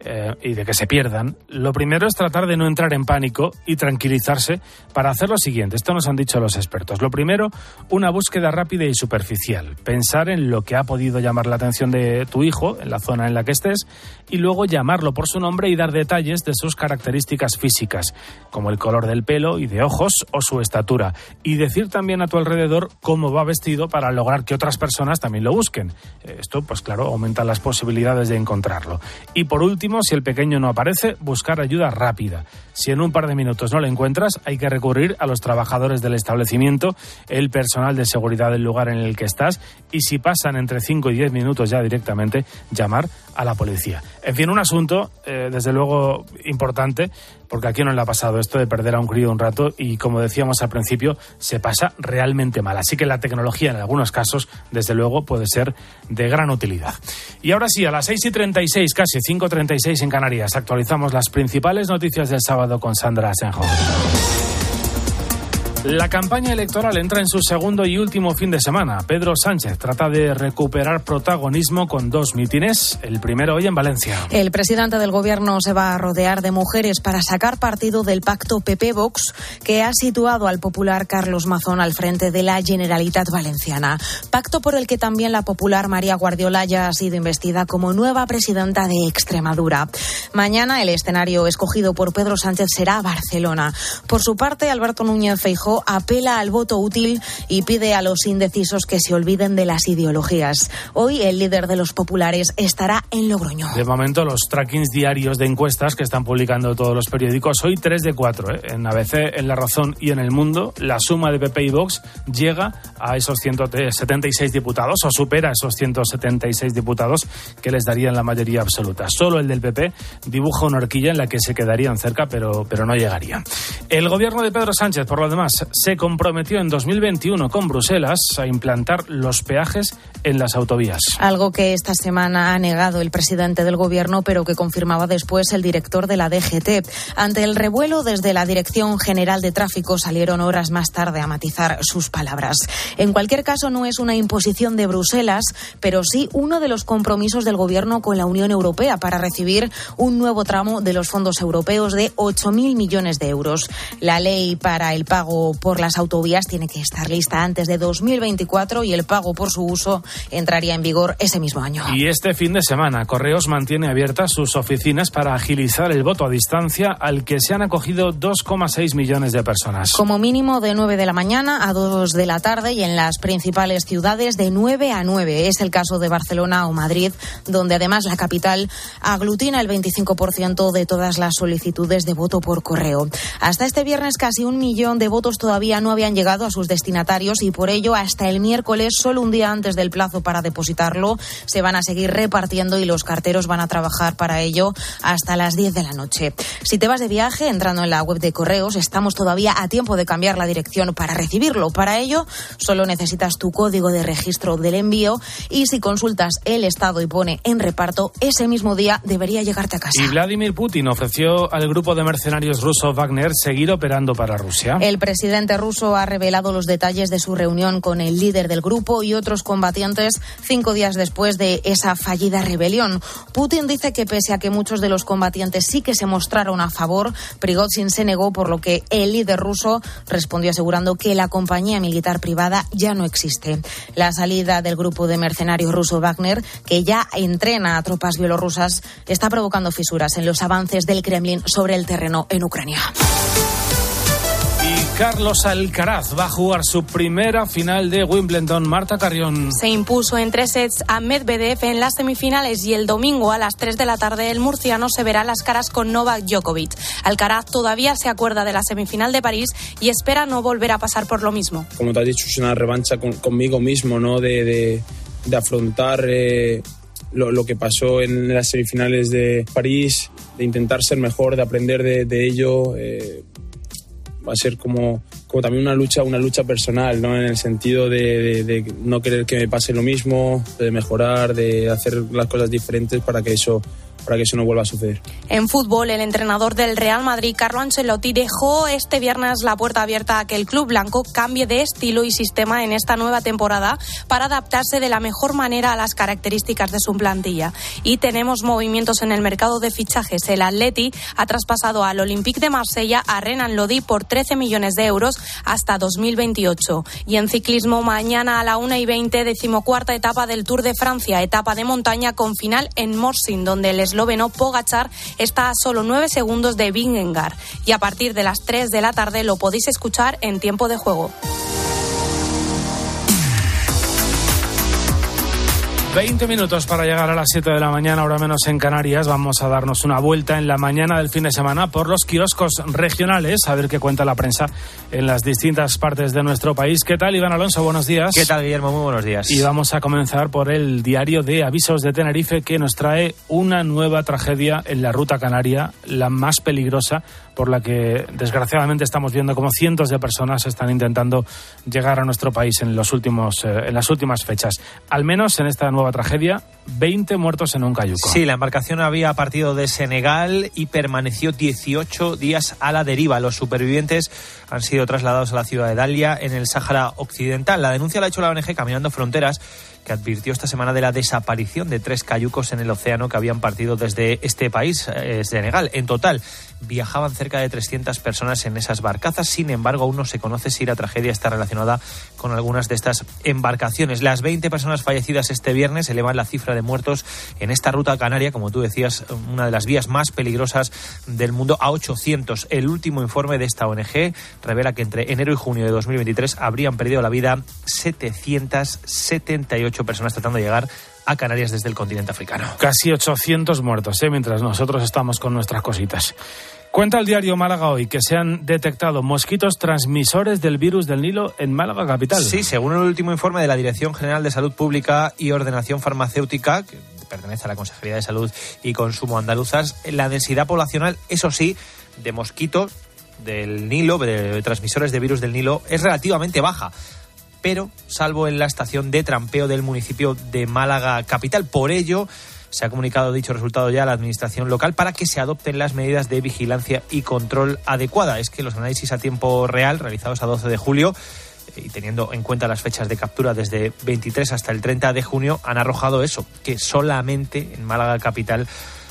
[SPEAKER 1] y de que se pierdan, lo primero es tratar de no entrar en pánico y tranquilizarse para hacer lo siguiente. Esto nos han dicho los expertos. Lo primero, una búsqueda rápida y superficial. Pensar en lo que ha podido llamar la atención de tu hijo, en la zona en la que estés, y luego llamarlo por su nombre y dar detalles de sus características físicas, como el color del pelo y de ojos o su estatura. Y decir también a tu alrededor cómo va vestido para lograr que otras personas también lo busquen. Esto, pues claro, aumenta las posibilidades de encontrarlo. Y por último, si el pequeño no aparece, buscar ayuda rápida. Si en un par de minutos no lo encuentras, hay que recurrir a los trabajadores del establecimiento, el personal de seguridad del lugar en el que estás, y si pasan entre 5 y 10 minutos ya directamente, llamar a la policía. En fin, un asunto, desde luego, importante, porque aquí no le ha pasado esto de perder a un crío un rato y, como decíamos al principio, se pasa realmente mal. Así que la tecnología, en algunos casos, desde luego, puede ser de gran utilidad. Y ahora sí, a las 6:36, casi 5:36 en Canarias, actualizamos las principales noticias del sábado con Sandra Asenjo. La campaña electoral entra en su segundo y último fin de semana. Pedro Sánchez trata de recuperar protagonismo con 2 mítines, el primero hoy en Valencia.
[SPEAKER 9] El presidente del gobierno se va a rodear de mujeres para sacar partido del pacto PP-Vox, que ha situado al popular Carlos Mazón al frente de la Generalitat Valenciana. Pacto por el que también la popular María Guardiola ya ha sido investida como nueva presidenta de Extremadura. Mañana el escenario escogido por Pedro Sánchez será Barcelona. Por su parte, Alberto Núñez Feijóo apela al voto útil y pide a los indecisos que se olviden de las ideologías. Hoy el líder de los populares estará en Logroño.
[SPEAKER 1] De momento los trackings diarios de encuestas que están publicando todos los periódicos, hoy 3 de 4, en ABC, en La Razón y en El Mundo, la suma de PP y Vox llega a esos 176 diputados o supera esos 176 diputados que les darían la mayoría absoluta. Solo el del PP dibuja una horquilla en la que se quedarían cerca, pero no llegarían. El gobierno de Pedro Sánchez, por lo demás, se comprometió en 2021 con Bruselas a implantar los peajes en las autovías.
[SPEAKER 9] Algo que esta semana ha negado el presidente del gobierno, pero que confirmaba después el director de la DGT. Ante el revuelo, desde la Dirección General de Tráfico salieron horas más tarde a matizar sus palabras. En cualquier caso, no es una imposición de Bruselas, pero sí uno de los compromisos del gobierno con la Unión Europea para recibir un nuevo tramo de los fondos europeos de 8.000 millones de euros. La ley para el pago por las autovías tiene que estar lista antes de 2024 y el pago por su uso entraría en vigor ese mismo año.
[SPEAKER 1] Y este fin de semana, Correos mantiene abiertas sus oficinas para agilizar el voto a distancia al que se han acogido 2,6 millones de personas.
[SPEAKER 9] Como mínimo de 9 de la mañana a 2 de la tarde y en las principales ciudades de 9 a 9. Es el caso de Barcelona o Madrid, donde además la capital aglutina el 25% de todas las solicitudes de voto por correo. Hasta este viernes casi 1 millón de votos todavía no habían llegado a sus destinatarios y por ello hasta el miércoles, solo un día antes del plazo para depositarlo, se van a seguir repartiendo y los carteros van a trabajar para ello hasta las 10 de la noche. Si te vas de viaje, entrando en la web de Correos, estamos todavía a tiempo de cambiar la dirección para recibirlo. Para ello, solo necesitas tu código de registro del envío y si consultas el estado y pone en reparto, ese mismo día debería llegarte a casa.
[SPEAKER 1] Y Vladimir Putin ofreció al grupo de mercenarios ruso Wagner seguir operando para Rusia.
[SPEAKER 9] El presidente ruso ha revelado los detalles de su reunión con el líder del grupo y otros combatientes combatientes 5 días después de esa fallida rebelión. Putin dice que pese a que muchos de los combatientes sí que se mostraron a favor, Prigozhin se negó, por lo que el líder ruso respondió asegurando que la compañía militar privada ya no existe. La salida del grupo de mercenarios ruso Wagner, que ya entrena a tropas bielorrusas, está provocando fisuras en los avances del Kremlin sobre el terreno en Ucrania.
[SPEAKER 1] Y Carlos Alcaraz va a jugar su primera final de Wimbledon. Marta Carrión.
[SPEAKER 6] Se impuso en 3 sets a Medvedev en las semifinales y el domingo a las 3 de la tarde el murciano se verá las caras con Novak Djokovic. Alcaraz todavía se acuerda de la semifinal de París y espera no volver a pasar por lo mismo.
[SPEAKER 10] Como te has dicho, es una revancha conmigo mismo, ¿no? De afrontar lo que pasó en las semifinales de París, de intentar ser mejor, de aprender de ello. Va a ser como también una lucha personal, ¿no? En el sentido de no querer que me pase lo mismo, de mejorar, de hacer las cosas diferentes para que eso no vuelva a suceder.
[SPEAKER 6] En fútbol, el entrenador del Real Madrid, Carlo Ancelotti, dejó este viernes la puerta abierta a que el club blanco cambie de estilo y sistema en esta nueva temporada para adaptarse de la mejor manera a las características de su plantilla. Y tenemos movimientos en el mercado de fichajes. El Atleti ha traspasado al Olympique de Marsella a Renan Lodi por 13 millones de euros hasta 2028. Y en ciclismo, mañana a la 1:20, 14ª etapa del Tour de Francia, etapa de montaña con final en Morsin, donde el esloveno Pogačar está a solo 9 segundos de Vingegaard. Y a partir de las 3 de la tarde lo podéis escuchar en Tiempo de Juego.
[SPEAKER 1] 20 minutos para llegar a las 7 de la mañana, ahora menos en Canarias. Vamos a darnos una vuelta en la mañana del fin de semana por los kioscos regionales, a ver qué cuenta la prensa en las distintas partes de nuestro país. ¿Qué tal, Iván Alonso? Buenos días.
[SPEAKER 11] ¿Qué tal, Guillermo? Muy buenos días.
[SPEAKER 1] Y vamos a comenzar por el diario de Avisos de Tenerife, que nos trae una nueva tragedia en la ruta canaria, la más peligrosa, por la que desgraciadamente estamos viendo como cientos de personas están intentando llegar a nuestro país en las últimas fechas. Al menos en esta nueva tragedia, 20 muertos en un cayuco.
[SPEAKER 11] Sí, la embarcación había partido de Senegal y permaneció 18 días a la deriva. Los supervivientes han sido trasladados a la ciudad de Dalia, en el Sáhara Occidental. La denuncia la ha hecho la ONG Caminando Fronteras, que advirtió esta semana de la desaparición de 3 cayucos en el océano que habían partido desde este país, Senegal. En total, viajaban cerca de 300 personas en esas barcazas. Sin embargo, aún no se conoce si la tragedia está relacionada con algunas de estas embarcaciones. Las 20 personas fallecidas este viernes elevan la cifra de muertos en esta ruta canaria, como tú decías, una de las vías más peligrosas del mundo, a 800. El último informe de esta ONG revela que entre enero y junio de 2023 habrían perdido la vida 778 personas tratando de llegar a Canarias desde el continente africano.
[SPEAKER 1] Casi 800 muertos, mientras nosotros estamos con nuestras cositas. Cuenta el diario Málaga Hoy que se han detectado mosquitos transmisores del virus del Nilo en Málaga capital.
[SPEAKER 11] Sí, según el último informe de la Dirección General de Salud Pública y Ordenación Farmacéutica, que pertenece a la Consejería de Salud y Consumo andaluzas, la densidad poblacional, eso sí, de mosquitos del Nilo, de transmisores de virus del Nilo, es relativamente baja, pero salvo en la estación de trampeo del municipio de Málaga capital. Por ello, se ha comunicado dicho resultado ya a la administración local para que se adopten las medidas de vigilancia y control adecuada. Es que los análisis a tiempo real realizados a 12 de julio y teniendo en cuenta las fechas de captura desde 23 hasta el 30 de junio han arrojado eso, que solamente en Málaga capital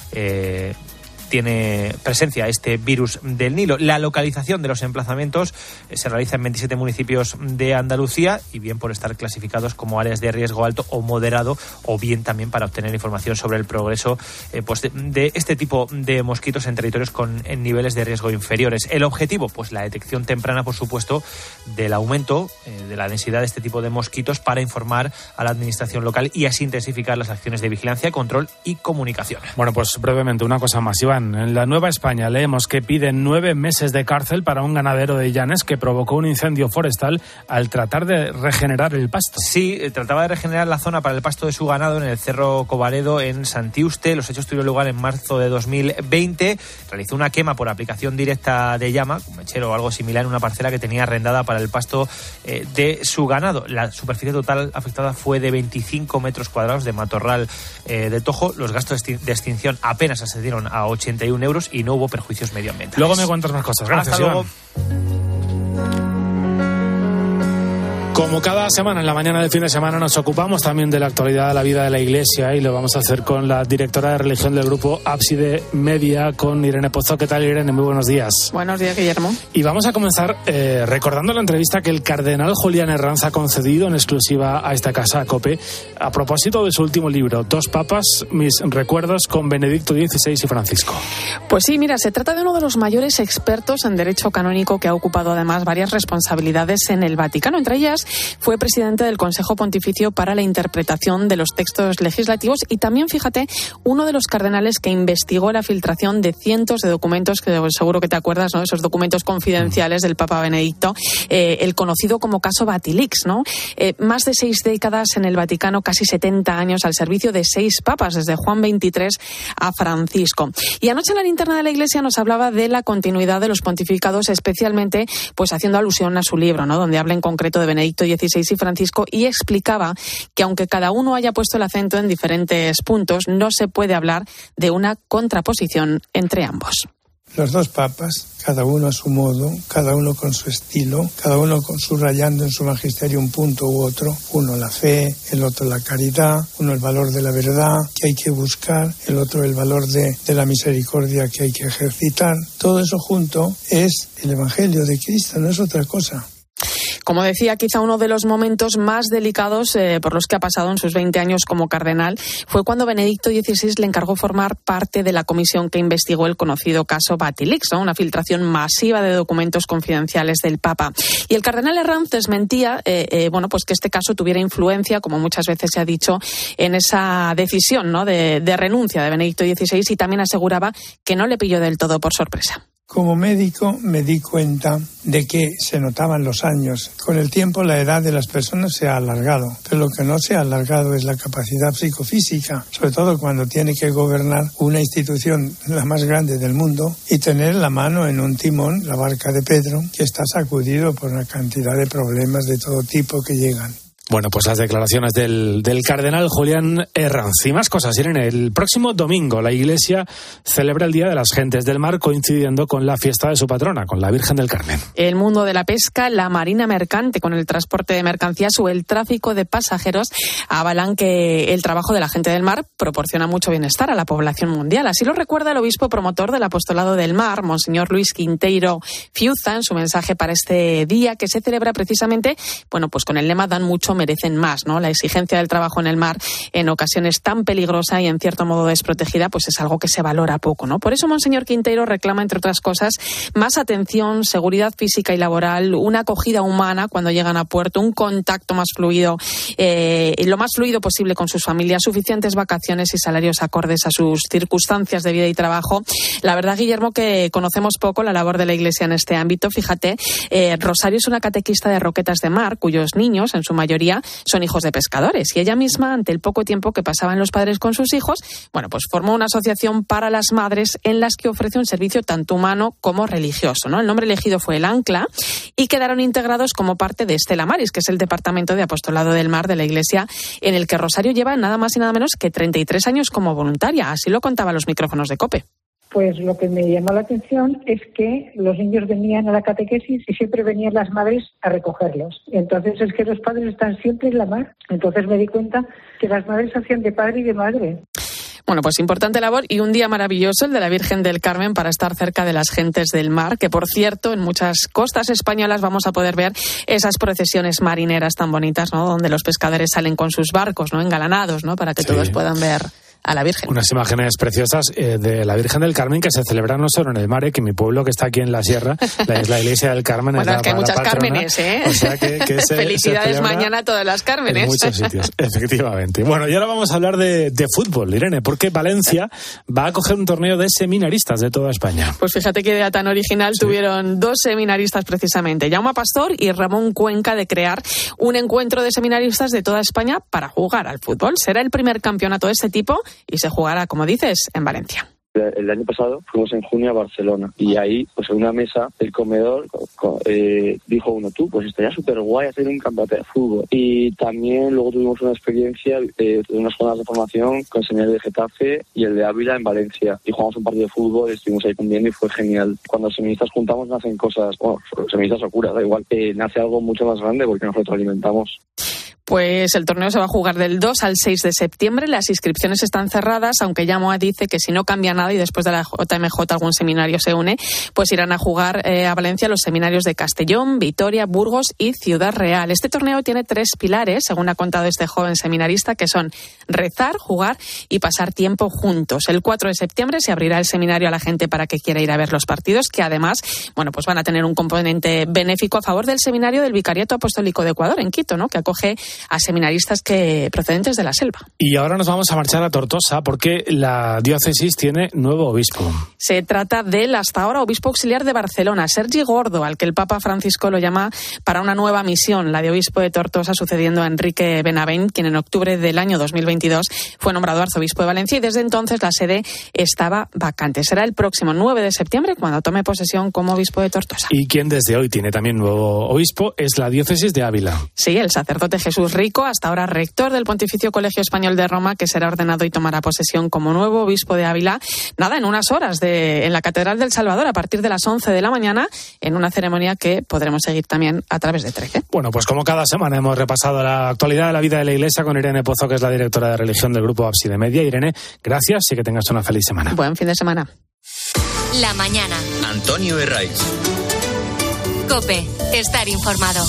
[SPEAKER 11] tiene presencia este virus del Nilo. La localización de los emplazamientos se realiza en 27 municipios de Andalucía, y bien por estar clasificados como áreas de riesgo alto o moderado, o bien también para obtener información sobre el progreso de este tipo de mosquitos en territorios con niveles de riesgo inferiores. El objetivo, pues la detección temprana, por supuesto, del aumento de la densidad de este tipo de mosquitos para informar a la administración local y así intensificar las acciones de vigilancia, control y comunicación.
[SPEAKER 1] Bueno, pues brevemente una cosa más, Iván. En la Nueva España leemos que piden 9 meses de cárcel para un ganadero de Llanes que provocó un incendio forestal al tratar de regenerar el pasto.
[SPEAKER 11] Sí, trataba de regenerar la zona para el pasto de su ganado en el Cerro Covaredo, en Santiuste. Los hechos tuvieron lugar en marzo de 2020. Realizó una quema por aplicación directa de llama, un mechero o algo similar, en una parcela que tenía arrendada para el pasto de su ganado. La superficie total afectada fue de 25 metros cuadrados de matorral de tojo. Los gastos de extinción apenas ascendieron a 81 euros y no hubo perjuicios medioambientales.
[SPEAKER 1] Luego me cuentas más cosas. Gracias,
[SPEAKER 11] Hasta luego.
[SPEAKER 1] Como cada semana, en la mañana del fin de semana, nos ocupamos también de la actualidad de la vida de la Iglesia y lo vamos a hacer con la directora de religión del grupo Ábside Media, con Irene Pozo. ¿Qué tal, Irene? Muy buenos días.
[SPEAKER 12] Buenos días, Guillermo.
[SPEAKER 1] Y vamos a comenzar recordando la entrevista que el cardenal Julián Herranz ha concedido en exclusiva a esta casa, a COPE, a propósito de su último libro, Dos papas, mis recuerdos con Benedicto XVI y Francisco.
[SPEAKER 12] Pues sí, mira, se trata de uno de los mayores expertos en derecho canónico que ha ocupado además varias responsabilidades en el Vaticano. Entre ellas, fue presidente del Consejo Pontificio para la Interpretación de los Textos Legislativos y también, fíjate, uno de los cardenales que investigó la filtración de cientos de documentos, que seguro que te acuerdas, ¿no? Esos documentos confidenciales del Papa Benedicto, el conocido como caso Batilix, ¿no? Más de 6 décadas en el Vaticano, casi 70 años al servicio de 6 papas, desde Juan XXIII a Francisco. Y anoche en la linterna de la Iglesia nos hablaba de la continuidad de los pontificados, especialmente pues haciendo alusión a su libro, ¿no? Donde habla en concreto de Benedicto XVI y Francisco, y explicaba que aunque cada uno haya puesto el acento en diferentes puntos, no se puede hablar de una contraposición entre ambos.
[SPEAKER 13] Los dos papas, cada uno a su modo, cada uno con su estilo, cada uno subrayando en su magisterio un punto u otro, uno la fe, el otro la caridad, uno el valor de la verdad que hay que buscar, el otro el valor de la misericordia que hay que ejercitar. Todo eso junto es el Evangelio de Cristo, no es otra cosa.
[SPEAKER 12] Como decía, quizá uno de los momentos más delicados por los que ha pasado en sus 20 años como cardenal fue cuando Benedicto XVI le encargó formar parte de la comisión que investigó el conocido caso Batilix, ¿no? Una filtración masiva de documentos confidenciales del Papa. Y el cardenal Herranz desmentía pues que este caso tuviera influencia, como muchas veces se ha dicho, en esa decisión, ¿no? de renuncia de Benedicto XVI, y también aseguraba que no le pilló del todo por sorpresa.
[SPEAKER 13] Como médico me di cuenta de que se notaban los años. Con el tiempo la edad de las personas se ha alargado, pero lo que no se ha alargado es la capacidad psicofísica, sobre todo cuando tiene que gobernar una institución la más grande del mundo y tener la mano en un timón, la barca de Pedro, que está sacudido por una cantidad de problemas de todo tipo que llegan.
[SPEAKER 1] Bueno, pues las declaraciones del cardenal Julián Herranz. Y más cosas, Irene. El próximo domingo la Iglesia celebra el Día de las Gentes del Mar, coincidiendo con la fiesta de su patrona, con la Virgen del Carmen.
[SPEAKER 12] El mundo de la pesca, la marina mercante con el transporte de mercancías o el tráfico de pasajeros avalan que el trabajo de la gente del mar proporciona mucho bienestar a la población mundial. Así lo recuerda el obispo promotor del Apostolado del Mar, Monseñor Luis Quinteiro Fiuza, en su mensaje para este día, que se celebra precisamente, pues con el lema "Dan mucho, merecen más", ¿no? La exigencia del trabajo en el mar, en ocasiones tan peligrosa y en cierto modo desprotegida, pues es algo que se valora poco, ¿no? Por eso Monseñor Quinteiro reclama, entre otras cosas, más atención, seguridad física y laboral, una acogida humana cuando llegan a puerto, un contacto más fluido, lo más fluido posible con sus familias, suficientes vacaciones y salarios acordes a sus circunstancias de vida y trabajo. La verdad, Guillermo, que conocemos poco la labor de la Iglesia en este ámbito. Fíjate, Rosario es una catequista de Roquetas de Mar, cuyos niños, en su mayoría, son hijos de pescadores, y ella misma, ante el poco tiempo que pasaban los padres con sus hijos, pues formó una asociación para las madres en las que ofrece un servicio tanto humano como religioso, ¿no? El nombre elegido fue El Ancla y quedaron integrados como parte de Stella Maris, que es el departamento de Apostolado del Mar de la Iglesia, en el que Rosario lleva nada más y nada menos que 33 años como voluntaria. Así lo contaba a los micrófonos de COPE.
[SPEAKER 14] Pues lo que me llamó la atención es que los niños venían a la catequesis y siempre venían las madres a recogerlos. Entonces es que los padres están siempre en la mar. Entonces me di cuenta que las madres hacían de padre y de madre.
[SPEAKER 12] Pues importante labor y un día maravilloso el de la Virgen del Carmen para estar cerca de las gentes del mar, que por cierto en muchas costas españolas vamos a poder ver esas procesiones marineras tan bonitas, ¿no? Donde los pescadores salen con sus barcos, ¿no? Engalanados, ¿no? Para que todos puedan ver a la Virgen.
[SPEAKER 1] Unas imágenes preciosas de la Virgen del Carmen que se celebran no solo en el mar, que mi pueblo que está aquí en la sierra, es la iglesia del Carmen.
[SPEAKER 12] Bueno,
[SPEAKER 1] es
[SPEAKER 12] la, que hay muchas Cármenes, ¿eh?
[SPEAKER 1] O sea que
[SPEAKER 12] felicidades mañana a todas las Cármenes.
[SPEAKER 1] En muchos sitios, efectivamente. Bueno, y ahora vamos a hablar de fútbol, Irene, porque Valencia va a acoger un torneo de seminaristas de toda España.
[SPEAKER 12] Pues fíjate qué idea tan original tuvieron dos seminaristas precisamente, Jaume Pastor y Ramón Cuenca, de crear un encuentro de seminaristas de toda España para jugar al fútbol. Será el primer campeonato de este tipo y se jugará, como dices, en Valencia.
[SPEAKER 15] El año pasado fuimos en junio a Barcelona y ahí, pues en una mesa, el comedor dijo uno, pues estaría súper guay hacer un campeonato de fútbol. Y también luego tuvimos una experiencia de unas jornadas de formación con el seminario de Getafe y el de Ávila en Valencia. Y jugamos un partido de fútbol, estuvimos ahí conviviendo y fue genial. Cuando los seministas juntamos nacen cosas, seministas o curas, da igual, nace algo mucho más grande porque nos retroalimentamos.
[SPEAKER 12] Pues el torneo se va a jugar del 2 al 6 de septiembre. Las inscripciones están cerradas, aunque Yamoa dice que si no cambia nada y después de la JMJ algún seminario se une, pues irán a jugar a Valencia los seminarios de Castellón, Vitoria, Burgos y Ciudad Real. Este torneo tiene 3 pilares, según ha contado este joven seminarista, que son rezar, jugar y pasar tiempo juntos. El 4 de septiembre se abrirá el seminario a la gente para que quiera ir a ver los partidos, que además, pues van a tener un componente benéfico a favor del seminario del Vicariato Apostólico de Ecuador, en Quito, ¿no?, que acoge a seminaristas procedentes de la selva.
[SPEAKER 1] Y ahora nos vamos a marchar a Tortosa porque la diócesis tiene nuevo obispo.
[SPEAKER 12] Se trata del hasta ahora obispo auxiliar de Barcelona, Sergi Gordo, al que el Papa Francisco lo llama para una nueva misión, la de obispo de Tortosa, sucediendo a Enrique Benavent, quien en octubre del año 2022 fue nombrado arzobispo de Valencia y desde entonces la sede estaba vacante. Será el próximo 9 de septiembre cuando tome posesión como obispo de Tortosa.
[SPEAKER 1] Y quien desde hoy tiene también nuevo obispo es la diócesis de Ávila.
[SPEAKER 12] Sí, el sacerdote Jesús Rico, hasta ahora rector del Pontificio Colegio Español de Roma, que será ordenado y tomará posesión como nuevo obispo de Ávila, en unas horas en la Catedral del Salvador a partir de las 11 de la mañana, en una ceremonia que podremos seguir también a través de Trek.
[SPEAKER 1] Bueno, pues como cada semana hemos repasado la actualidad de la vida de la Iglesia con Irene Pozo, que es la directora de religión del Grupo Ábside Media. Irene, gracias y que tengas una feliz semana.
[SPEAKER 12] Buen fin de semana.
[SPEAKER 2] La mañana.
[SPEAKER 7] Antonio Herraiz.
[SPEAKER 2] COPE. Estar informado.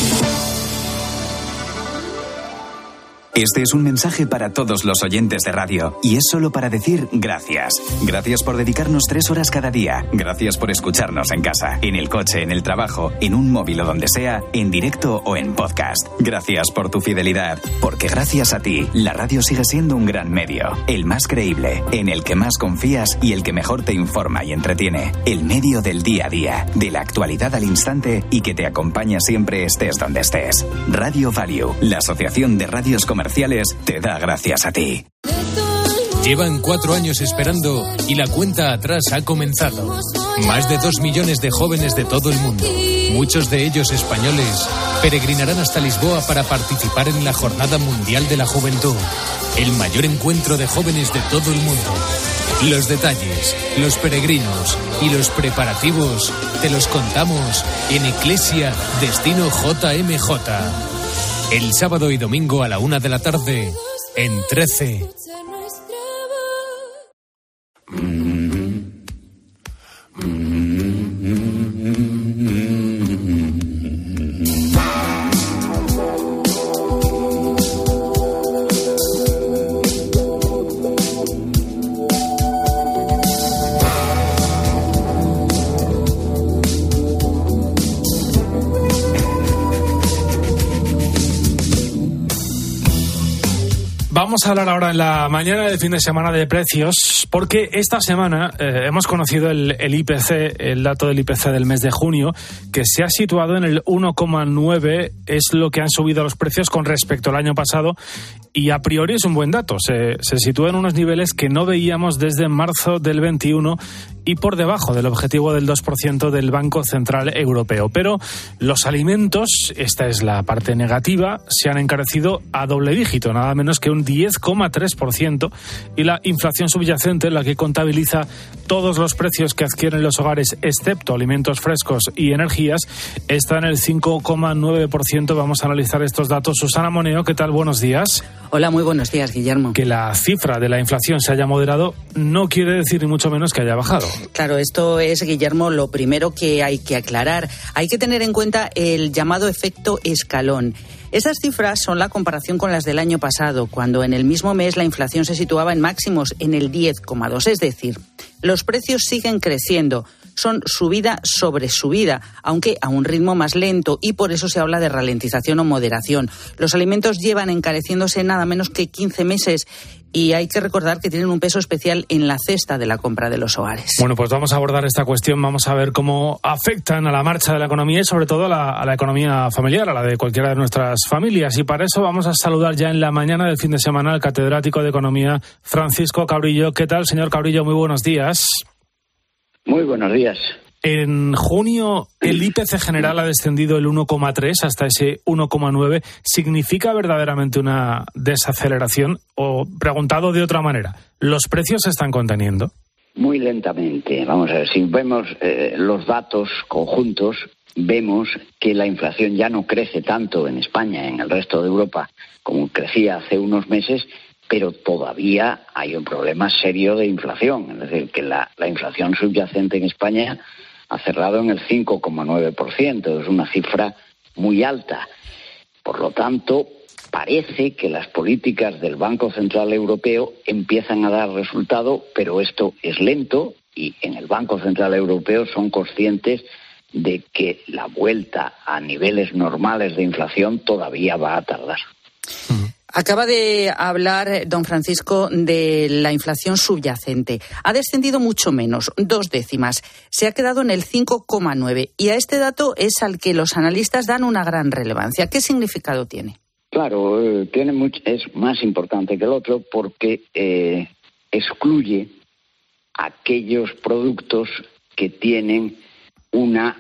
[SPEAKER 16] Este es un mensaje para todos los oyentes de radio y es solo para decir gracias. Gracias por dedicarnos 3 horas cada día. Gracias por escucharnos en casa, en el coche, en el trabajo, en un móvil o donde sea, en directo o en podcast. Gracias por tu fidelidad, porque gracias a ti, la radio sigue siendo un gran medio, el más creíble, en el que más confías y el que mejor te informa y entretiene. El medio del día a día, de la actualidad al instante y que te acompaña siempre estés donde estés. Radio Value, la asociación de radios comerciales, te da gracias a ti.
[SPEAKER 17] Llevan 4 años esperando y la cuenta atrás ha comenzado. Más de 2 millones de jóvenes de todo el mundo, muchos de ellos españoles, peregrinarán hasta Lisboa para participar en la Jornada Mundial de la Juventud, el mayor encuentro de jóvenes de todo el mundo. Los detalles, los peregrinos y los preparativos te los contamos en Eclesia Destino JMJ. El sábado y domingo a la 1 de la tarde, en 13.
[SPEAKER 1] Vamos a hablar ahora en la mañana del fin de semana de precios, porque esta semana hemos conocido el IPC, el dato del IPC del mes de junio, que se ha situado en el 1,9, es lo que han subido los precios con respecto al año pasado, y a priori es un buen dato. Se sitúa en unos niveles que no veíamos desde marzo del 21 y por debajo del objetivo del 2% del Banco Central Europeo. Pero los alimentos, esta es la parte negativa, se han encarecido a doble dígito, nada menos que un 10,3%, y la inflación subyacente, la que contabiliza todos los precios que adquieren los hogares excepto alimentos frescos y energías, está en el 5,9%. Vamos a analizar estos datos. Susana Moneo, ¿qué tal? Buenos días.
[SPEAKER 18] Hola, muy buenos días, Guillermo.
[SPEAKER 1] Que la cifra de la inflación se haya moderado no quiere decir ni mucho menos que haya bajado.
[SPEAKER 18] Claro, esto es, Guillermo, lo primero que hay que aclarar. Hay que tener en cuenta el llamado efecto escalón. Estas cifras son la comparación con las del año pasado, cuando en el mismo mes la inflación se situaba en máximos en el 10,2. Es decir, los precios siguen creciendo. Son subida sobre subida, aunque a un ritmo más lento, y por eso se habla de ralentización o moderación. Los alimentos llevan encareciéndose nada menos que 15 meses y hay que recordar que tienen un peso especial en la cesta de la compra de los hogares.
[SPEAKER 1] Bueno, pues vamos a abordar esta cuestión, vamos a ver cómo afectan a la marcha de la economía y sobre todo a la economía familiar, a la de cualquiera de nuestras familias. Y para eso vamos a saludar ya en la mañana del fin de semana al catedrático de Economía, Francisco Cabrillo. ¿Qué tal, señor Cabrillo? Muy buenos días.
[SPEAKER 4] Muy buenos días.
[SPEAKER 1] En junio el IPC general ha descendido el 1,3 hasta ese 1,9. ¿Significa verdaderamente una desaceleración? O, preguntado de otra manera, ¿los precios se están conteniendo?
[SPEAKER 4] Muy lentamente. Vamos a ver, si vemos los datos conjuntos, vemos que la inflación ya no crece tanto en España, en el resto de Europa, como crecía hace unos meses, pero todavía hay un problema serio de inflación. Es decir, que la inflación subyacente en España ha cerrado en el 5,9%. Es una cifra muy alta. Por lo tanto, parece que las políticas del Banco Central Europeo empiezan a dar resultado, pero esto es lento y en el Banco Central Europeo son conscientes de que la vuelta a niveles normales de inflación todavía va a tardar.
[SPEAKER 18] Acaba de hablar, don Francisco, de la inflación subyacente. Ha descendido mucho menos, 2 décimas. Se ha quedado en el 5,9. Y a este dato es al que los analistas dan una gran relevancia. ¿Qué significado tiene?
[SPEAKER 4] Claro, es más importante que el otro porque excluye aquellos productos que tienen una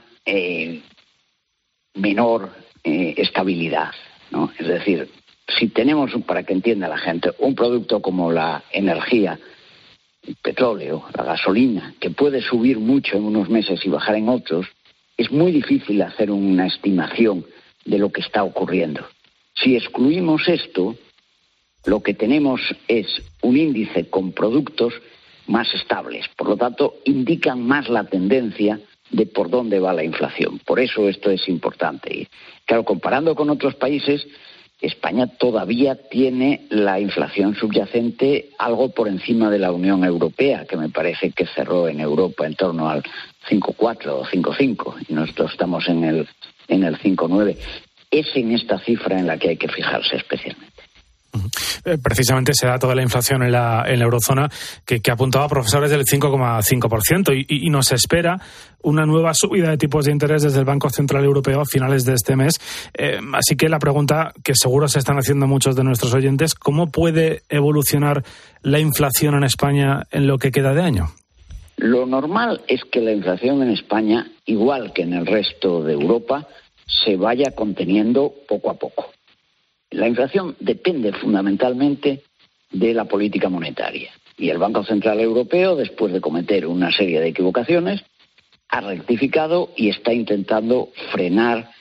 [SPEAKER 4] menor estabilidad, ¿no? Es decir, si tenemos, para que entienda la gente, un producto como la energía, el petróleo, la gasolina, que puede subir mucho en unos meses y bajar en otros, es muy difícil hacer una estimación de lo que está ocurriendo. Si excluimos esto, lo que tenemos es un índice con productos más estables. Por lo tanto, indican más la tendencia de por dónde va la inflación. Por eso esto es importante. Y, claro, comparando con otros países, España todavía tiene la inflación subyacente algo por encima de la Unión Europea, que me parece que cerró en Europa en torno al 5,4 o 5,5, y nosotros estamos en el 5,9. Es en esta cifra en la que hay que fijarse especialmente.
[SPEAKER 1] Precisamente ese dato de la inflación en la eurozona que apuntaba a profesores del 5,5% y nos espera una nueva subida de tipos de interés desde el Banco Central Europeo a finales de este mes. Así que la pregunta que seguro se están haciendo muchos de nuestros oyentes, ¿cómo puede evolucionar la inflación en España en lo que queda de año?
[SPEAKER 4] Lo normal es que la inflación en España, igual que en el resto de Europa, se vaya conteniendo poco a poco. La inflación depende fundamentalmente de la política monetaria. Y el Banco Central Europeo, después de cometer una serie de equivocaciones, ha rectificado y está intentando frenar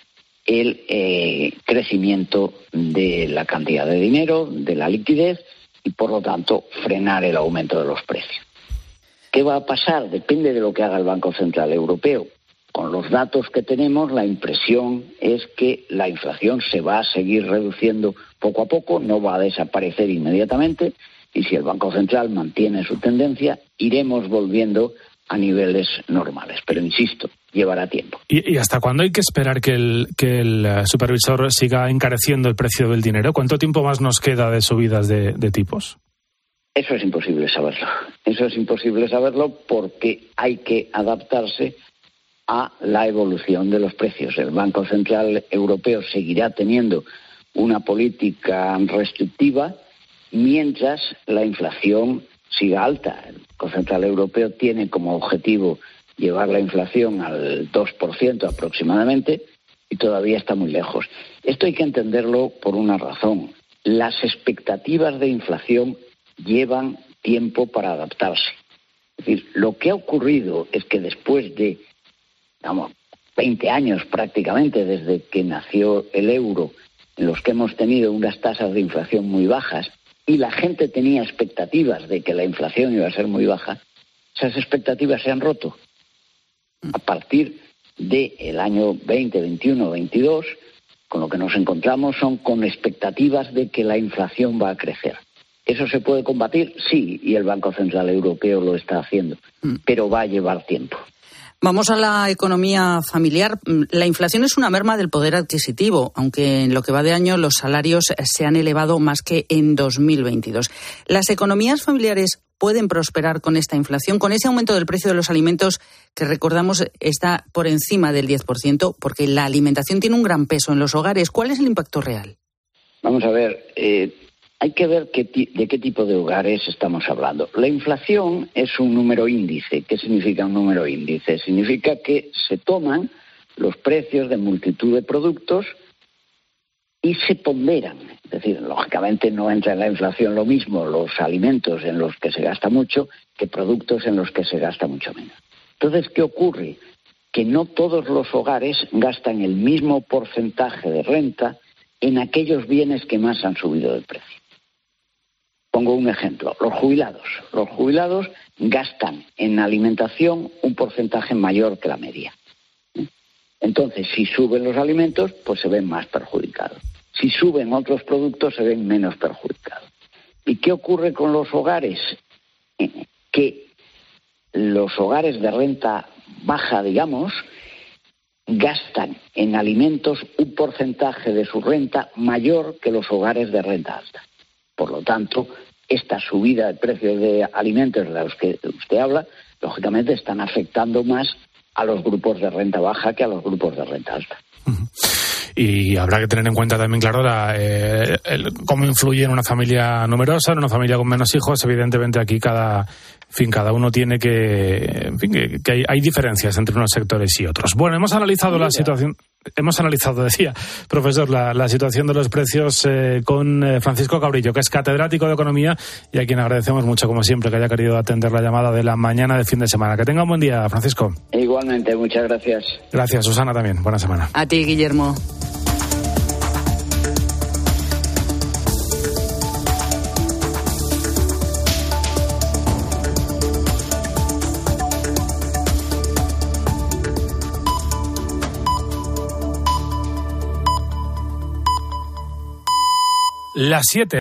[SPEAKER 4] el crecimiento de la cantidad de dinero, de la liquidez y, por lo tanto, frenar el aumento de los precios. ¿Qué va a pasar? Depende de lo que haga el Banco Central Europeo. Con los datos que tenemos, la impresión es que la inflación se va a seguir reduciendo poco a poco, no va a desaparecer inmediatamente, y si el Banco Central mantiene su tendencia, iremos volviendo a niveles normales. Pero insisto, llevará tiempo.
[SPEAKER 1] ¿Y hasta cuándo hay que esperar que el supervisor siga encareciendo el precio del dinero? ¿Cuánto tiempo más nos queda de subidas de tipos?
[SPEAKER 4] Eso es imposible saberlo. Eso es imposible saberlo porque hay que adaptarse a la evolución de los precios. El Banco Central Europeo seguirá teniendo una política restrictiva mientras la inflación siga alta. El Banco Central Europeo tiene como objetivo llevar la inflación al 2% aproximadamente y todavía está muy lejos. Esto hay que entenderlo por una razón. Las expectativas de inflación llevan tiempo para adaptarse. Es decir, lo que ha ocurrido es que después de 20 años prácticamente desde que nació el euro, en los que hemos tenido unas tasas de inflación muy bajas y la gente tenía expectativas de que la inflación iba a ser muy baja, esas expectativas se han roto. A partir del año 20, 21, 22, con lo que nos encontramos son con expectativas de que la inflación va a crecer. ¿Eso se puede combatir? Sí, y el Banco Central Europeo lo está haciendo, pero va a llevar tiempo.
[SPEAKER 18] Vamos a la economía familiar. La inflación es una merma del poder adquisitivo, aunque en lo que va de año los salarios se han elevado más que en 2022. ¿Las economías familiares pueden prosperar con esta inflación, con ese aumento del precio de los alimentos que, recordamos, está por encima del 10%? Porque la alimentación tiene un gran peso en los hogares. ¿Cuál es el impacto real?
[SPEAKER 4] Vamos a ver, hay que ver de qué tipo de hogares estamos hablando. La inflación es un número índice. ¿Qué significa un número índice? Significa que se toman los precios de multitud de productos y se ponderan. Es decir, lógicamente no entra en la inflación lo mismo los alimentos en los que se gasta mucho que productos en los que se gasta mucho menos. Entonces, ¿qué ocurre? Que no todos los hogares gastan el mismo porcentaje de renta en aquellos bienes que más han subido de precio. Pongo un ejemplo, los jubilados. Los jubilados gastan en alimentación un porcentaje mayor que la media. Entonces, si suben los alimentos, pues se ven más perjudicados. Si suben otros productos, se ven menos perjudicados. ¿Y qué ocurre con los hogares? Que los hogares de renta baja, digamos, gastan en alimentos un porcentaje de su renta mayor que los hogares de renta alta. Por lo tanto, esta subida de precios de alimentos de los que usted habla, lógicamente están afectando más a los grupos de renta baja que a los grupos de renta alta.
[SPEAKER 1] Y habrá que tener en cuenta también, claro, cómo influye en una familia numerosa, en una familia con menos hijos. Evidentemente aquí cada uno tiene que hay diferencias entre unos sectores y otros. Bueno, hemos analizado la situación, decía, profesor, la situación de los precios con Francisco Cabrillo, que es catedrático de Economía y a quien agradecemos mucho, como siempre, que haya querido atender la llamada de la mañana de fin de semana. Que tenga un buen día, Francisco.
[SPEAKER 4] Igualmente, muchas gracias.
[SPEAKER 1] Gracias, Susana, también. Buena semana.
[SPEAKER 18] A ti, Guillermo.
[SPEAKER 1] Las 7.